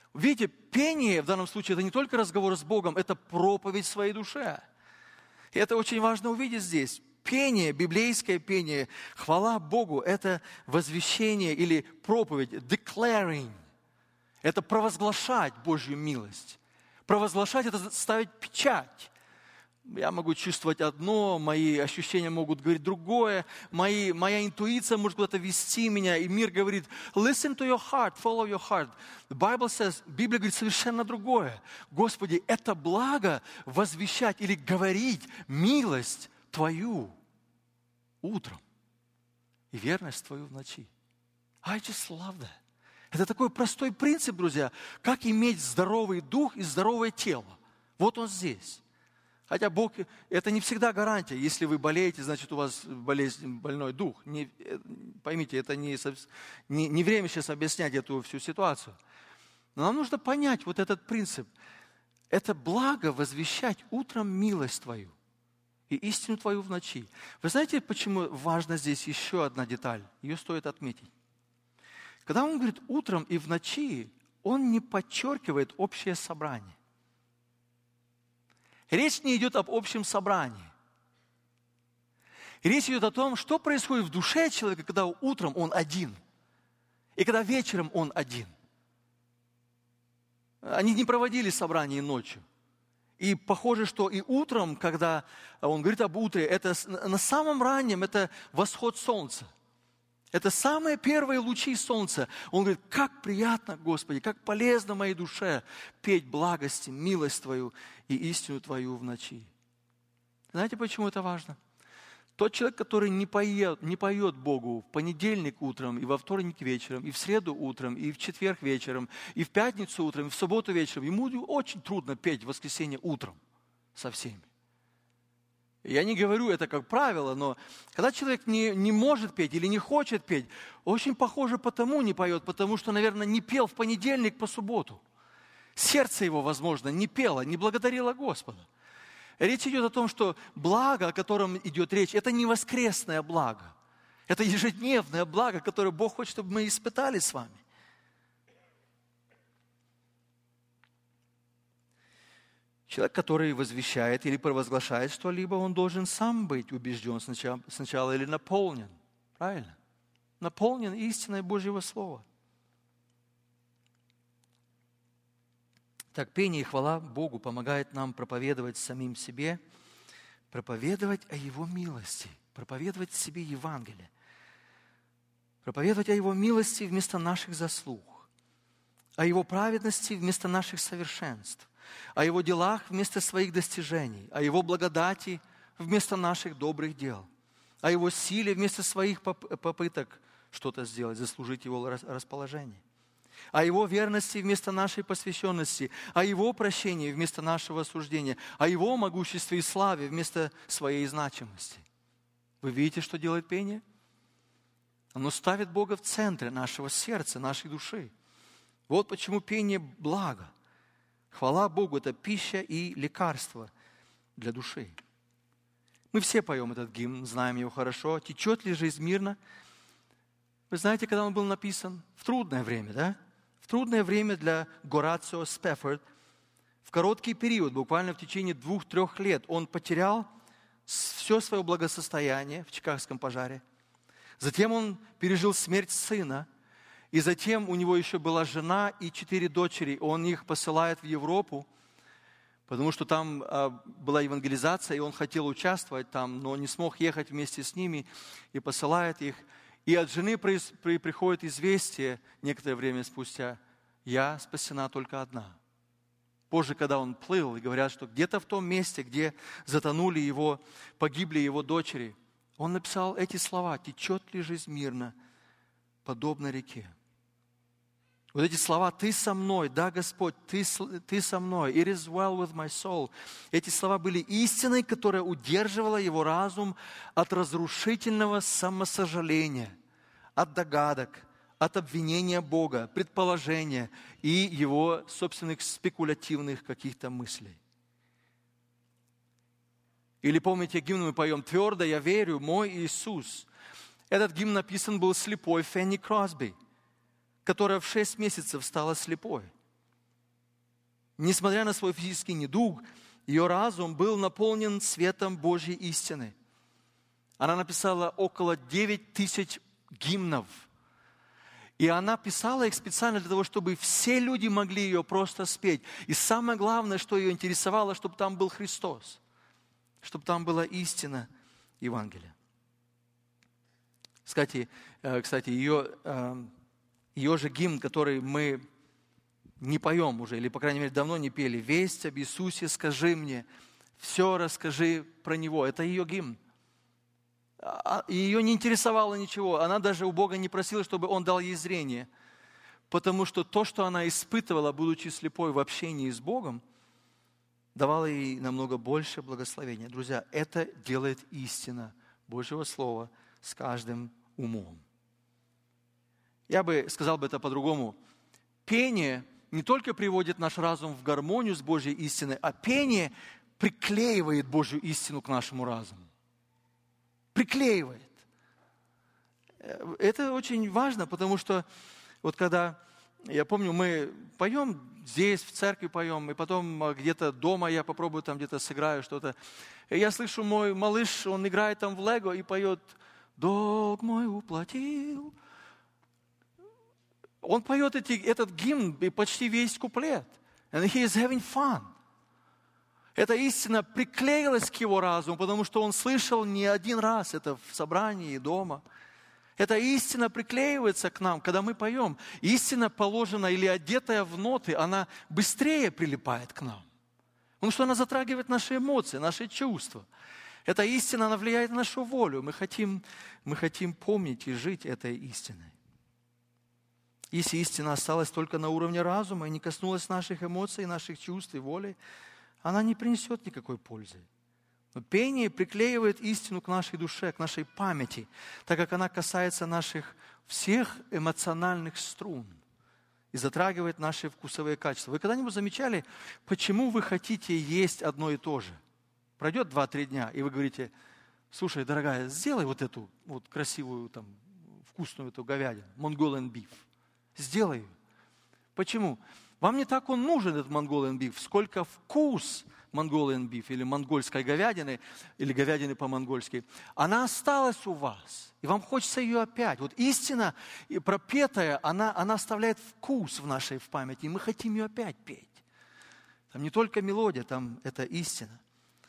Видите, пение в данном случае это не только разговор с Богом, это проповедь своей душе. И это очень важно увидеть здесь. Пение, библейское пение, хвала Богу, это возвещение или проповедь, declaring. Это провозглашать Божью милость. Провозглашать – это ставить печать. Я могу чувствовать одно, мои ощущения могут говорить другое, моя интуиция может куда-то вести меня, и мир говорит, listen to your heart, follow your heart. The Bible says, Библия говорит совершенно другое. Господи, это благо возвещать или говорить милость Твою утром и верность Твою в ночи. I just love that. Это такой простой принцип, друзья, как иметь здоровый дух и здоровое тело. Вот он здесь. Хотя Бог, это не всегда гарантия. Если вы болеете, значит у вас больной дух. Поймите, это не время сейчас объяснять эту всю ситуацию. Но нам нужно понять вот этот принцип. Это благо возвещать утром милость Твою и истину Твою в ночи. Вы знаете, почему важна здесь еще одна деталь? Ее стоит отметить. Когда он говорит утром и в ночи, он не подчеркивает общее собрание. Речь не идет об общем собрании. Речь идет о том, что происходит в душе человека, когда утром он один, и когда вечером он один. Они не проводили собрание ночью. И похоже, что и утром, когда он говорит об утре, это на самом раннем, это восход солнца. Это самые первые лучи солнца. Он говорит, как приятно, Господи, как полезно моей душе петь благости, милость Твою и истину Твою в ночи. Знаете, почему это важно? Тот человек, который не поет Богу в понедельник утром, и во вторник вечером, и в среду утром, и в четверг вечером, и в пятницу утром, и в субботу вечером, ему очень трудно петь в воскресенье утром со всеми. Я не говорю это как правило, но когда человек не может петь или не хочет петь, очень похоже потому не поет, потому что, наверное, не пел в понедельник по субботу. Сердце его, возможно, не пело, не благодарило Господа. Речь идет о том, что благо, о котором идет речь, это не воскресное благо. Это ежедневное благо, которое Бог хочет, чтобы мы испытали с вами. Человек, который возвещает или провозглашает что-либо, он должен сам быть убежден сначала или наполнен. Правильно? Наполнен истиной Божьего Слова. Так, пение и хвала Богу помогает нам проповедовать самим себе, проповедовать о Его милости, проповедовать себе Евангелие, проповедовать о Его милости вместо наших заслуг, о Его праведности вместо наших совершенств, о Его делах вместо своих достижений, о Его благодати вместо наших добрых дел, о Его силе вместо своих попыток что-то сделать, заслужить Его расположение, о Его верности вместо нашей посвященности, о Его прощении вместо нашего осуждения, о Его могуществе и славе вместо своей значимости. Вы видите, что делает пение? Оно ставит Бога в центре нашего сердца, нашей души. Вот почему пение – благо. Хвала Богу – это пища и лекарство для души. Мы все поем этот гимн, знаем его хорошо. «Течет ли жизнь мирно?» Вы знаете, когда он был написан? В трудное время, да? В трудное время для Горацио Спефорд. В короткий период, буквально в течение 2-3 лет, он потерял все свое благосостояние в Чикагском пожаре. Затем он пережил смерть сына. И затем у него еще была жена и 4 дочери. Он их посылает в Европу, потому что там была евангелизация, и он хотел участвовать там, но не смог ехать вместе с ними, и посылает их. И от жены приходит известие некоторое время спустя: «Я спасена только одна». Позже, когда он плыл, и говорят, что где-то в том месте, где затонули его, погибли его дочери, он написал эти слова: «Течет ли жизнь мирно, подобно реке». Вот эти слова: «Ты со мной, да, Господь, ты со мной, it is well with my soul». Эти слова были истиной, которая удерживала его разум от разрушительного самосожаления, от догадок, от обвинения Бога, предположения и его собственных спекулятивных каких-то мыслей. Или помните, гимн мы поем: «Твердо я верю, мой Иисус». Этот гимн написан был слепой Фенни Кросби, которая в 6 месяцев стала слепой. Несмотря на свой физический недуг, ее разум был наполнен светом Божьей истины. Она написала около 9000 гимнов. И она писала их специально для того, чтобы все люди могли ее просто спеть. И самое главное, что ее интересовало, чтобы там был Христос, чтобы там была истина Евангелия. Кстати, ее же гимн, который мы не поем уже, или, по крайней мере, давно не пели, «Весть об Иисусе скажи мне, все расскажи про Него». Это ее гимн. Ее не интересовало ничего. Она даже у Бога не просила, чтобы Он дал ей зрение. Потому что то, что она испытывала, будучи слепой в общении с Богом, давало ей намного больше благословения. Друзья, это делает истина Божьего Слова с каждым умом. Я бы сказал это по-другому. Пение не только приводит наш разум в гармонию с Божьей истиной, а пение приклеивает Божью истину к нашему разуму. Приклеивает. Это очень важно, потому что вот когда, я помню, мы поем здесь, в церкви поем, и потом где-то дома я попробую там где-то сыграю что-то. И я слышу, мой малыш, он играет там в лего и поет «Долг мой уплатил». Он поет этот гимн и почти весь куплет. And he is having fun. Эта истина приклеилась к его разуму, потому что он слышал не один раз это в собрании и дома. Эта истина приклеивается к нам, когда мы поем. Истина, положенная или одетая в ноты, она быстрее прилипает к нам. Потому что она затрагивает наши эмоции, наши чувства. Эта истина, она влияет на нашу волю. Мы хотим помнить и жить этой истиной. Если истина осталась только на уровне разума и не коснулась наших эмоций, наших чувств и воли, она не принесет никакой пользы. Но пение приклеивает истину к нашей душе, к нашей памяти, так как она касается наших всех эмоциональных струн и затрагивает наши вкусовые качества. Вы когда-нибудь замечали, почему вы хотите есть одно и то же? Пройдет 2-3 дня, и вы говорите: слушай, дорогая, сделай вот эту вот красивую, там, вкусную эту говядину, Mongolian beef. Сделай ее. Почему? Вам не так он нужен, этот Mongolian beef, сколько вкус Mongolian beef или монгольской говядины, или говядины по-монгольски. Она осталась у вас, и вам хочется ее опять. Вот истина пропетая, она оставляет вкус в нашей памяти, и мы хотим ее опять петь. Там не только мелодия, там это истина.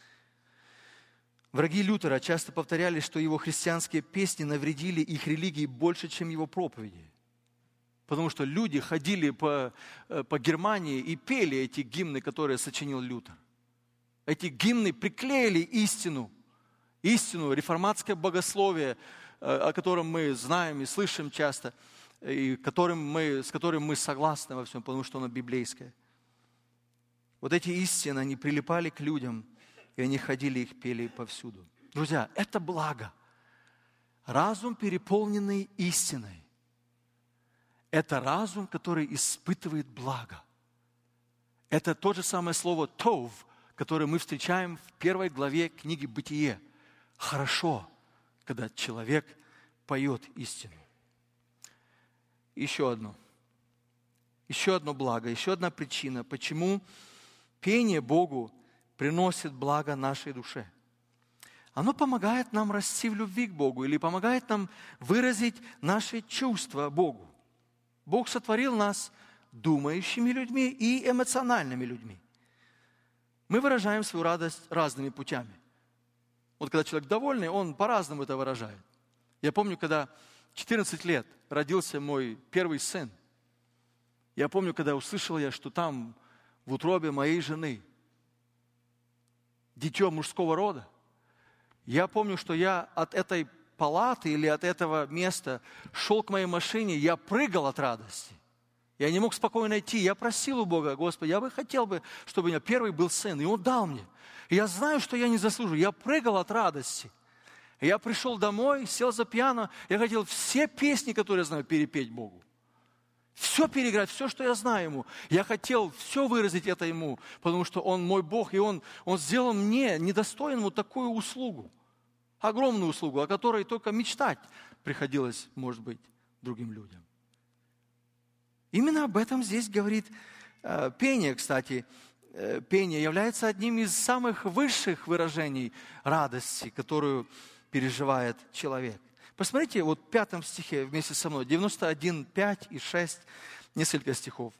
Враги Лютера часто повторяли, что его христианские песни навредили их религии больше, чем его проповеди. Потому что люди ходили по Германии и пели эти гимны, которые сочинил Лютер. Эти гимны приклеили истину, реформатское богословие, о котором мы знаем и слышим часто, и с которым мы согласны во всем, потому что оно библейское. Вот эти истины, они прилипали к людям, и они ходили, их пели повсюду. Друзья, это благо. Разум, переполненный истиной. Это разум, который испытывает благо. Это то же самое слово «тов», которое мы встречаем в 1 главе книги «Бытие». Хорошо, когда человек поет истину. Еще одно благо, еще одна причина, почему пение Богу приносит благо нашей душе. Оно помогает нам расти в любви к Богу или помогает нам выразить наши чувства Богу. Бог сотворил нас думающими людьми и эмоциональными людьми. Мы выражаем свою радость разными путями. Вот когда человек довольный, он по-разному это выражает. Я помню, когда 14 лет родился мой первый сын. Я помню, когда услышал я, что там в утробе моей жены дитё мужского рода. Я помню, что я от этой палаты или от этого места шел к моей машине, я прыгал от радости. Я не мог спокойно идти. Я просил у Бога: Господи, я бы хотел, чтобы у меня первый был сын. И Он дал мне. И я знаю, что я не заслуживаю. Я прыгал от радости. И я пришел домой, сел за пиано. Я хотел все песни, которые я знаю, перепеть Богу. Все переиграть, все, что я знаю Ему. Я хотел все выразить это Ему, потому что Он мой Бог, и Он сделал мне, недостойному, такую услугу. Огромную услугу, о которой только мечтать приходилось, может быть, другим людям. Именно об этом здесь говорит Пение, кстати, пение является одним из самых высших выражений радости, которую переживает человек. Посмотрите, вот в 5 стихе вместе со мной, 91, 5 и 6, несколько стихов.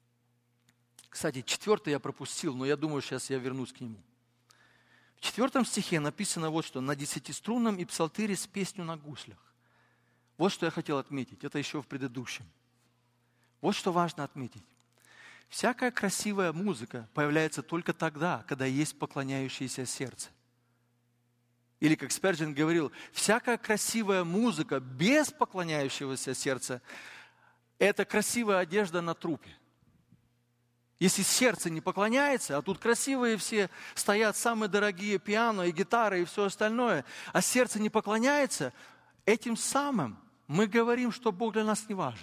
Кстати, 4 я пропустил, но я думаю, сейчас я вернусь к нему. В 4 стихе написано вот что: «На 10-струнном и псалтыре с песню на гуслях». Вот что я хотел отметить, это еще в предыдущем. Вот что важно отметить. Всякая красивая музыка появляется только тогда, когда есть поклоняющееся сердце. Или, как Спержин говорил, всякая красивая музыка без поклоняющегося сердца – это красивая одежда на трупе. Если сердце не поклоняется, а тут красивые все стоят, самые дорогие пиано и гитары и все остальное, а сердце не поклоняется, этим самым мы говорим, что Бог для нас не важен.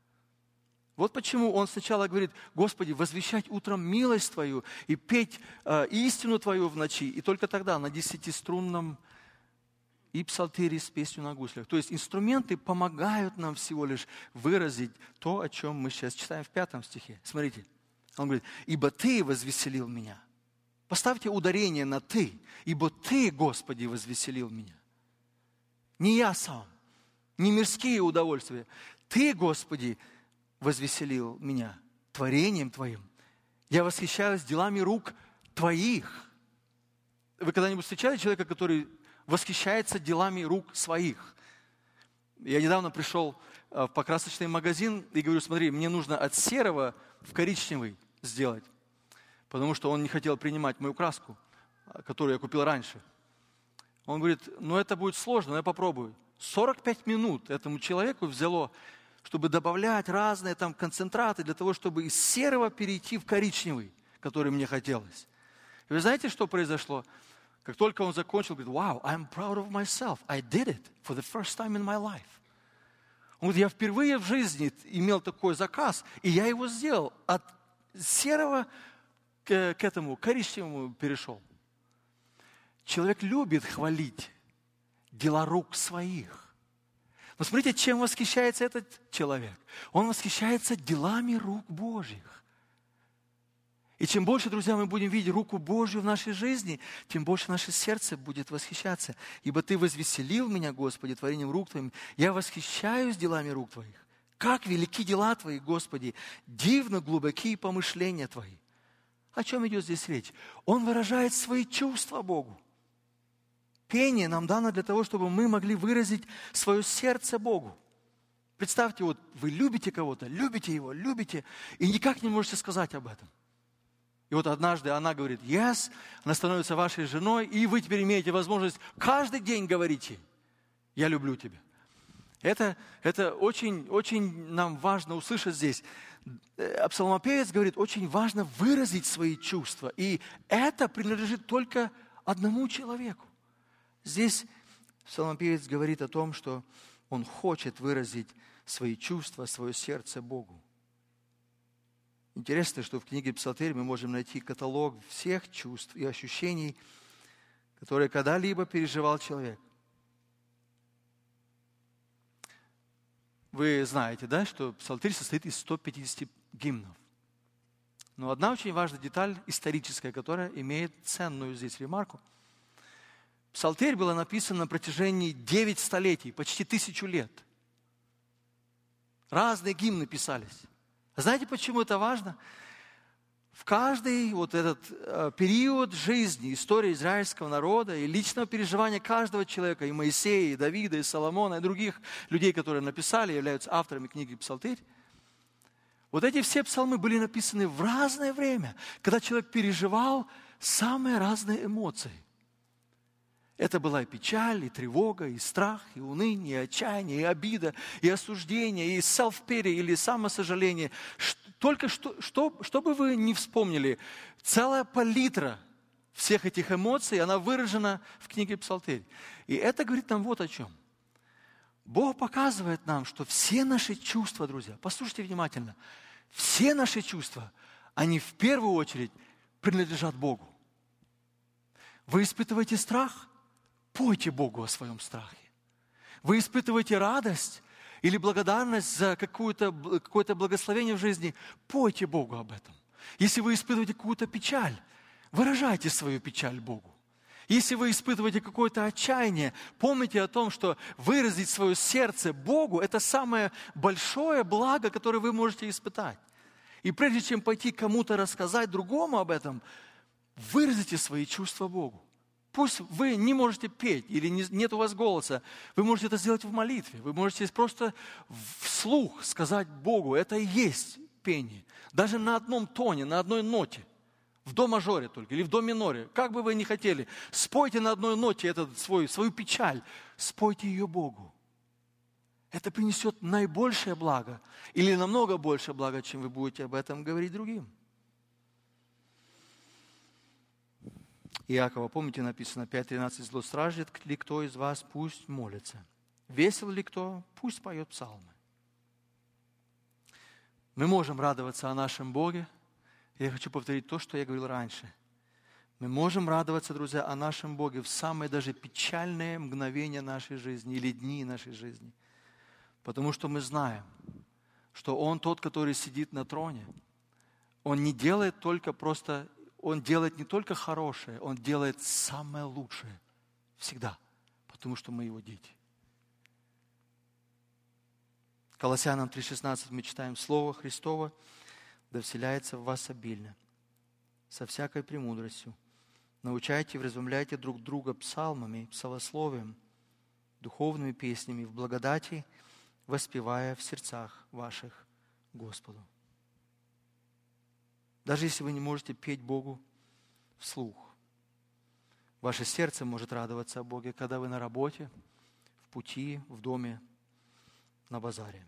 Вот почему он сначала говорит: Господи, возвещать утром милость Твою и петь истину Твою в ночи, и только тогда на 10-струнном и псалтыре с песню на гуслях. То есть инструменты помогают нам всего лишь выразить то, о чем мы сейчас читаем в 5 стихе. Смотрите, он говорит: «Ибо Ты возвеселил меня». Поставьте ударение на «Ты», ибо Ты, Господи, возвеселил меня. Не я сам, не мирские удовольствия. Ты, Господи, возвеселил меня творением Твоим. Я восхищаюсь делами рук Твоих. Вы когда-нибудь встречали человека, который восхищается делами рук своих? Я недавно пришел в покрасочный магазин и говорю: смотри, мне нужно от серого в коричневый сделать, потому что он не хотел принимать мою краску, которую я купил раньше. Он говорит: ну это будет сложно, но я попробую. 45 минут этому человеку взяло, чтобы добавлять разные там концентраты для того, чтобы из серого перейти в коричневый, который мне хотелось. И вы знаете, что произошло? Как только он закончил, говорит: wow, I'm proud of myself. I did it for the first time in my life. Он говорит: я впервые в жизни имел такой заказ, и я его сделал. От серого к этому коричневому перешел. Человек любит хвалить дела рук своих. Но смотрите, чем восхищается этот человек. Он восхищается делами рук Божьих. И чем больше, друзья, мы будем видеть руку Божью в нашей жизни, тем больше наше сердце будет восхищаться. Ибо Ты возвеселил меня, Господи, творением рук Твоим. Я восхищаюсь делами рук Твоих. Как велики дела Твои, Господи, дивно глубоки помышления Твои. О чем идет здесь речь? Он выражает свои чувства Богу. Пение нам дано для того, чтобы мы могли выразить свое сердце Богу. Представьте, вот вы любите кого-то, любите его, любите, и никак не можете сказать об этом. И вот однажды она говорит: yes, она становится вашей женой, и вы теперь имеете возможность каждый день говорить ей: я люблю тебя. Это очень, очень нам важно услышать здесь. Псалмопевец говорит: очень важно выразить свои чувства, и это принадлежит только одному человеку. Здесь псалмопевец говорит о том, что он хочет выразить свои чувства, свое сердце Богу. Интересно, что в книге Псалтырь мы можем найти каталог всех чувств и ощущений, которые когда-либо переживал человек. Вы знаете, да, что Псалтырь состоит из 150 гимнов. Но одна очень важная деталь историческая, которая имеет ценную здесь ремарку. Псалтырь была написана на протяжении 9 столетий, почти 1000 лет. Разные гимны писались. Знаете, почему это важно? В каждый вот этот период жизни, истории израильского народа и личного переживания каждого человека, и Моисея, и Давида, и Соломона, и других людей, которые написали, являются авторами книги Псалтырь, вот эти все псалмы были написаны в разное время, когда человек переживал самые разные эмоции. Это была и печаль, и тревога, и страх, и уныние, и отчаяние, и обида, и осуждение, и self-pity, или самосожаление. Только что бы вы ни вспомнили, целая палитра всех этих эмоций, она выражена в книге Псалтырь. И это говорит нам вот о чем. Бог показывает нам, что все наши чувства, друзья, послушайте внимательно, все наши чувства, они в первую очередь принадлежат Богу. Вы испытываете страх? Пойте Богу о своем страхе. Вы испытываете радость или благодарность за какое-то благословение в жизни? Пойте Богу об этом. Если вы испытываете какую-то печаль, выражайте свою печаль Богу. Если вы испытываете какое-то отчаяние, помните о том, что выразить свое сердце Богу – это самое большое благо, которое вы можете испытать. И прежде чем пойти кому-то рассказать другому об этом, выразите свои чувства Богу. Пусть вы не можете петь или нет у вас голоса, вы можете это сделать в молитве. Вы можете просто вслух сказать Богу, это и есть пение. Даже на одном тоне, на одной ноте. В до мажоре только или в до миноре. Как бы вы ни хотели, спойте на одной ноте свою печаль. Спойте ее Богу. Это принесет наибольшее благо или намного большее благо, чем вы будете об этом говорить другим. Иакова, помните, написано 5:13, зло страждет ли кто из вас, пусть молится. Весел ли кто, пусть поет псалмы. Мы можем радоваться о нашем Боге. Я хочу повторить то, что я говорил раньше. Мы можем радоваться, друзья, о нашем Боге в самые даже печальные мгновения нашей жизни или дни нашей жизни. Потому что мы знаем, что Он тот, который сидит на троне. Он не делает только просто... Он делает не только хорошее, Он делает самое лучшее. Всегда. Потому что мы Его дети. Колоссянам 3:16 мы читаем: «Слово Христово да вселяется в вас обильно, со всякой премудростью. Научайте и вразумляйте друг друга псалмами, псалословием, духовными песнями, в благодати, воспевая в сердцах ваших Господу». Даже если вы не можете петь Богу вслух, ваше сердце может радоваться о Боге, когда вы на работе, в пути, в доме, на базаре.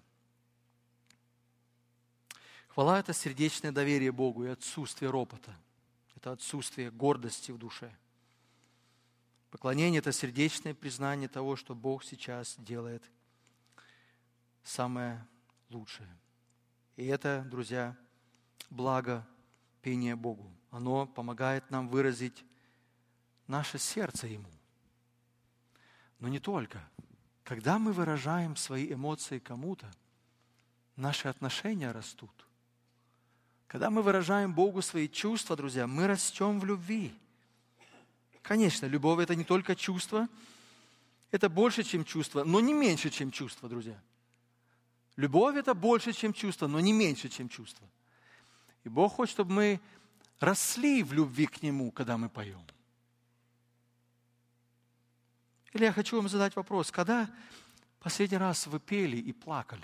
Хвала – это сердечное доверие Богу и отсутствие ропота. Это отсутствие гордости в душе. Поклонение – это сердечное признание того, что Бог сейчас делает самое лучшее. И это, друзья, благо пение Богу. Оно помогает нам выразить наше сердце Ему. Но не только. Когда мы выражаем свои эмоции кому-то, наши отношения растут. Когда мы выражаем Богу свои чувства, друзья, мы растем в любви. Конечно, любовь – это не только чувство, это больше, чем чувство, но не меньше, чем чувство, друзья. Любовь – это больше, чем чувство, но не меньше, чем чувство. И Бог хочет, чтобы мы росли в любви к Нему, когда мы поем. Или я хочу вам задать вопрос. Когда последний раз вы пели и плакали?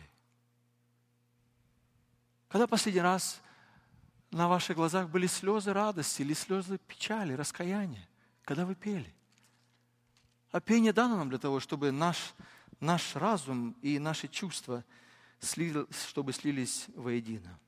Когда последний раз на ваших глазах были слезы радости или слезы печали, раскаяния? Когда вы пели? А пение дано нам для того, чтобы наш разум и наши чувства чтобы слились воедино.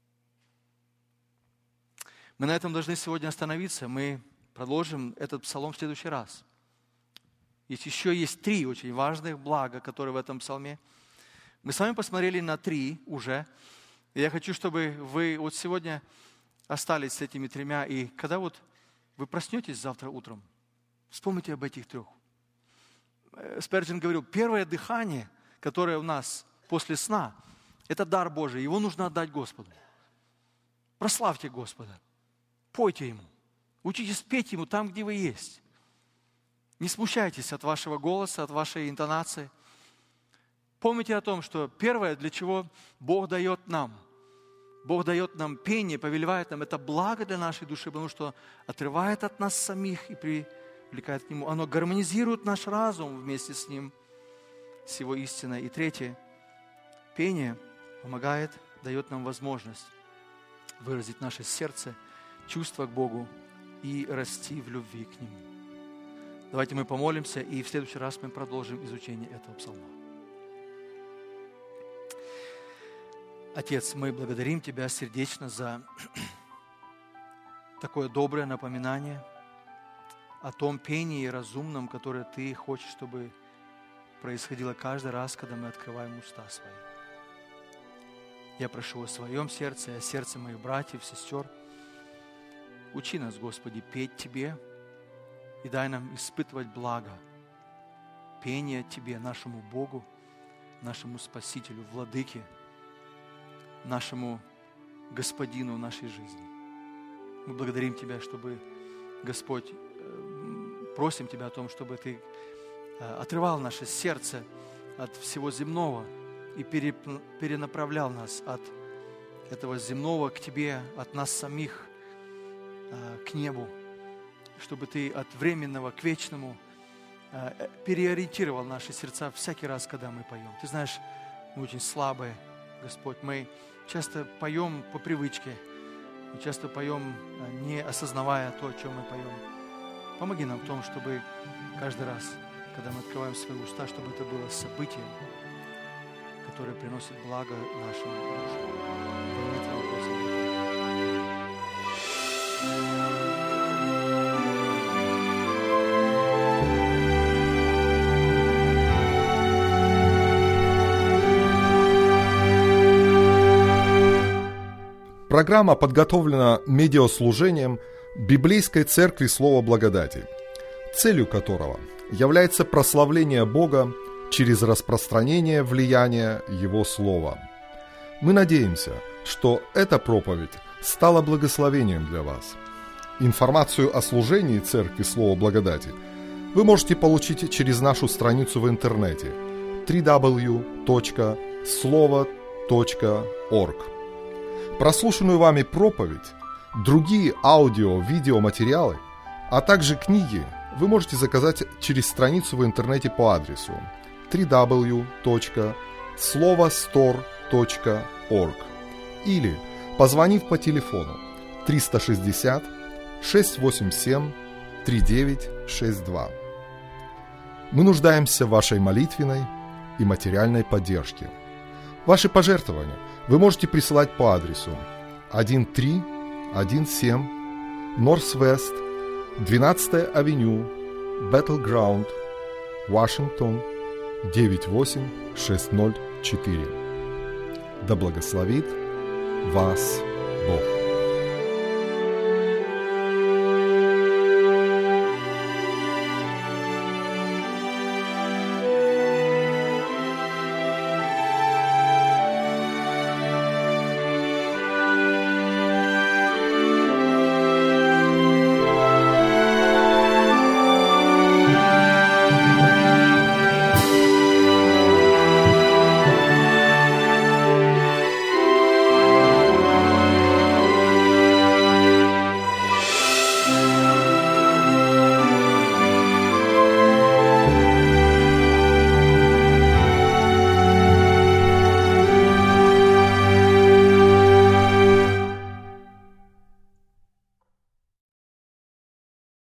Мы на этом должны сегодня остановиться. Мы продолжим этот псалом в следующий раз. Еще есть 3 очень важных блага, которые в этом псалме. Мы с вами посмотрели на 3 уже. И я хочу, чтобы вы вот сегодня остались с этими 3. И когда вот вы проснетесь завтра утром, вспомните об этих 3. Спержен говорил, первое дыхание, которое у нас после сна, это дар Божий. Его нужно отдать Господу. Прославьте Господа. Пойте Ему. Учитесь петь Ему там, где вы есть. Не смущайтесь от вашего голоса, от вашей интонации. Помните о том, что первое, для чего Бог дает нам пение, повелевает нам, это благо для нашей души, потому что отрывает от нас самих и привлекает к Нему. Оно гармонизирует наш разум вместе с Ним, с Его истиной. И 3, пение помогает, дает нам возможность выразить наше сердце, чувства к Богу и расти в любви к Нему. Давайте мы помолимся, и в следующий раз мы продолжим изучение этого псалма. Отец, мы благодарим Тебя сердечно за такое доброе напоминание о том пении разумном, которое Ты хочешь, чтобы происходило каждый раз, когда мы открываем уста свои. Я прошу о своем сердце, о сердце моих братьев, сестер. Учи нас, Господи, петь Тебе и дай нам испытывать благо пения Тебе, нашему Богу, нашему Спасителю, Владыке, нашему Господину нашей жизни. Мы благодарим Тебя, чтобы, Господь, просим Тебя о том, чтобы Ты отрывал наше сердце от всего земного и перенаправлял нас от этого земного к Тебе, от нас самих к небу, чтобы Ты от временного к вечному переориентировал наши сердца всякий раз, когда мы поем. Ты знаешь, мы очень слабые, Господь, мы часто поем по привычке, мы часто поем, не осознавая то, о чем мы поем. Помоги нам в том, чтобы каждый раз, когда мы открываем свои уста, чтобы это было событие, которое приносит благо нашим душам. Во имя Твоего Господа. Программа подготовлена медиаслужением Библейской Церкви Слова Благодати, целью которого является прославление Бога через распространение влияния Его Слова. Мы надеемся, что эта проповедь стала благословением для вас. Информацию о служении Церкви Слова Благодати вы можете получить через нашу страницу в интернете www.slovo.org. Прослушанную вами проповедь, другие аудио-видеоматериалы, а также книги вы можете заказать через страницу в интернете по адресу www.slovostore.org или позвонив по телефону 360 687 3962. Мы нуждаемся в вашей молитвенной и материальной поддержке. Ваши пожертвования вы можете присылать по адресу 1317 Northwest 12-я авеню, Battleground, Вашингтон, 98604. Да благословит вас Бог.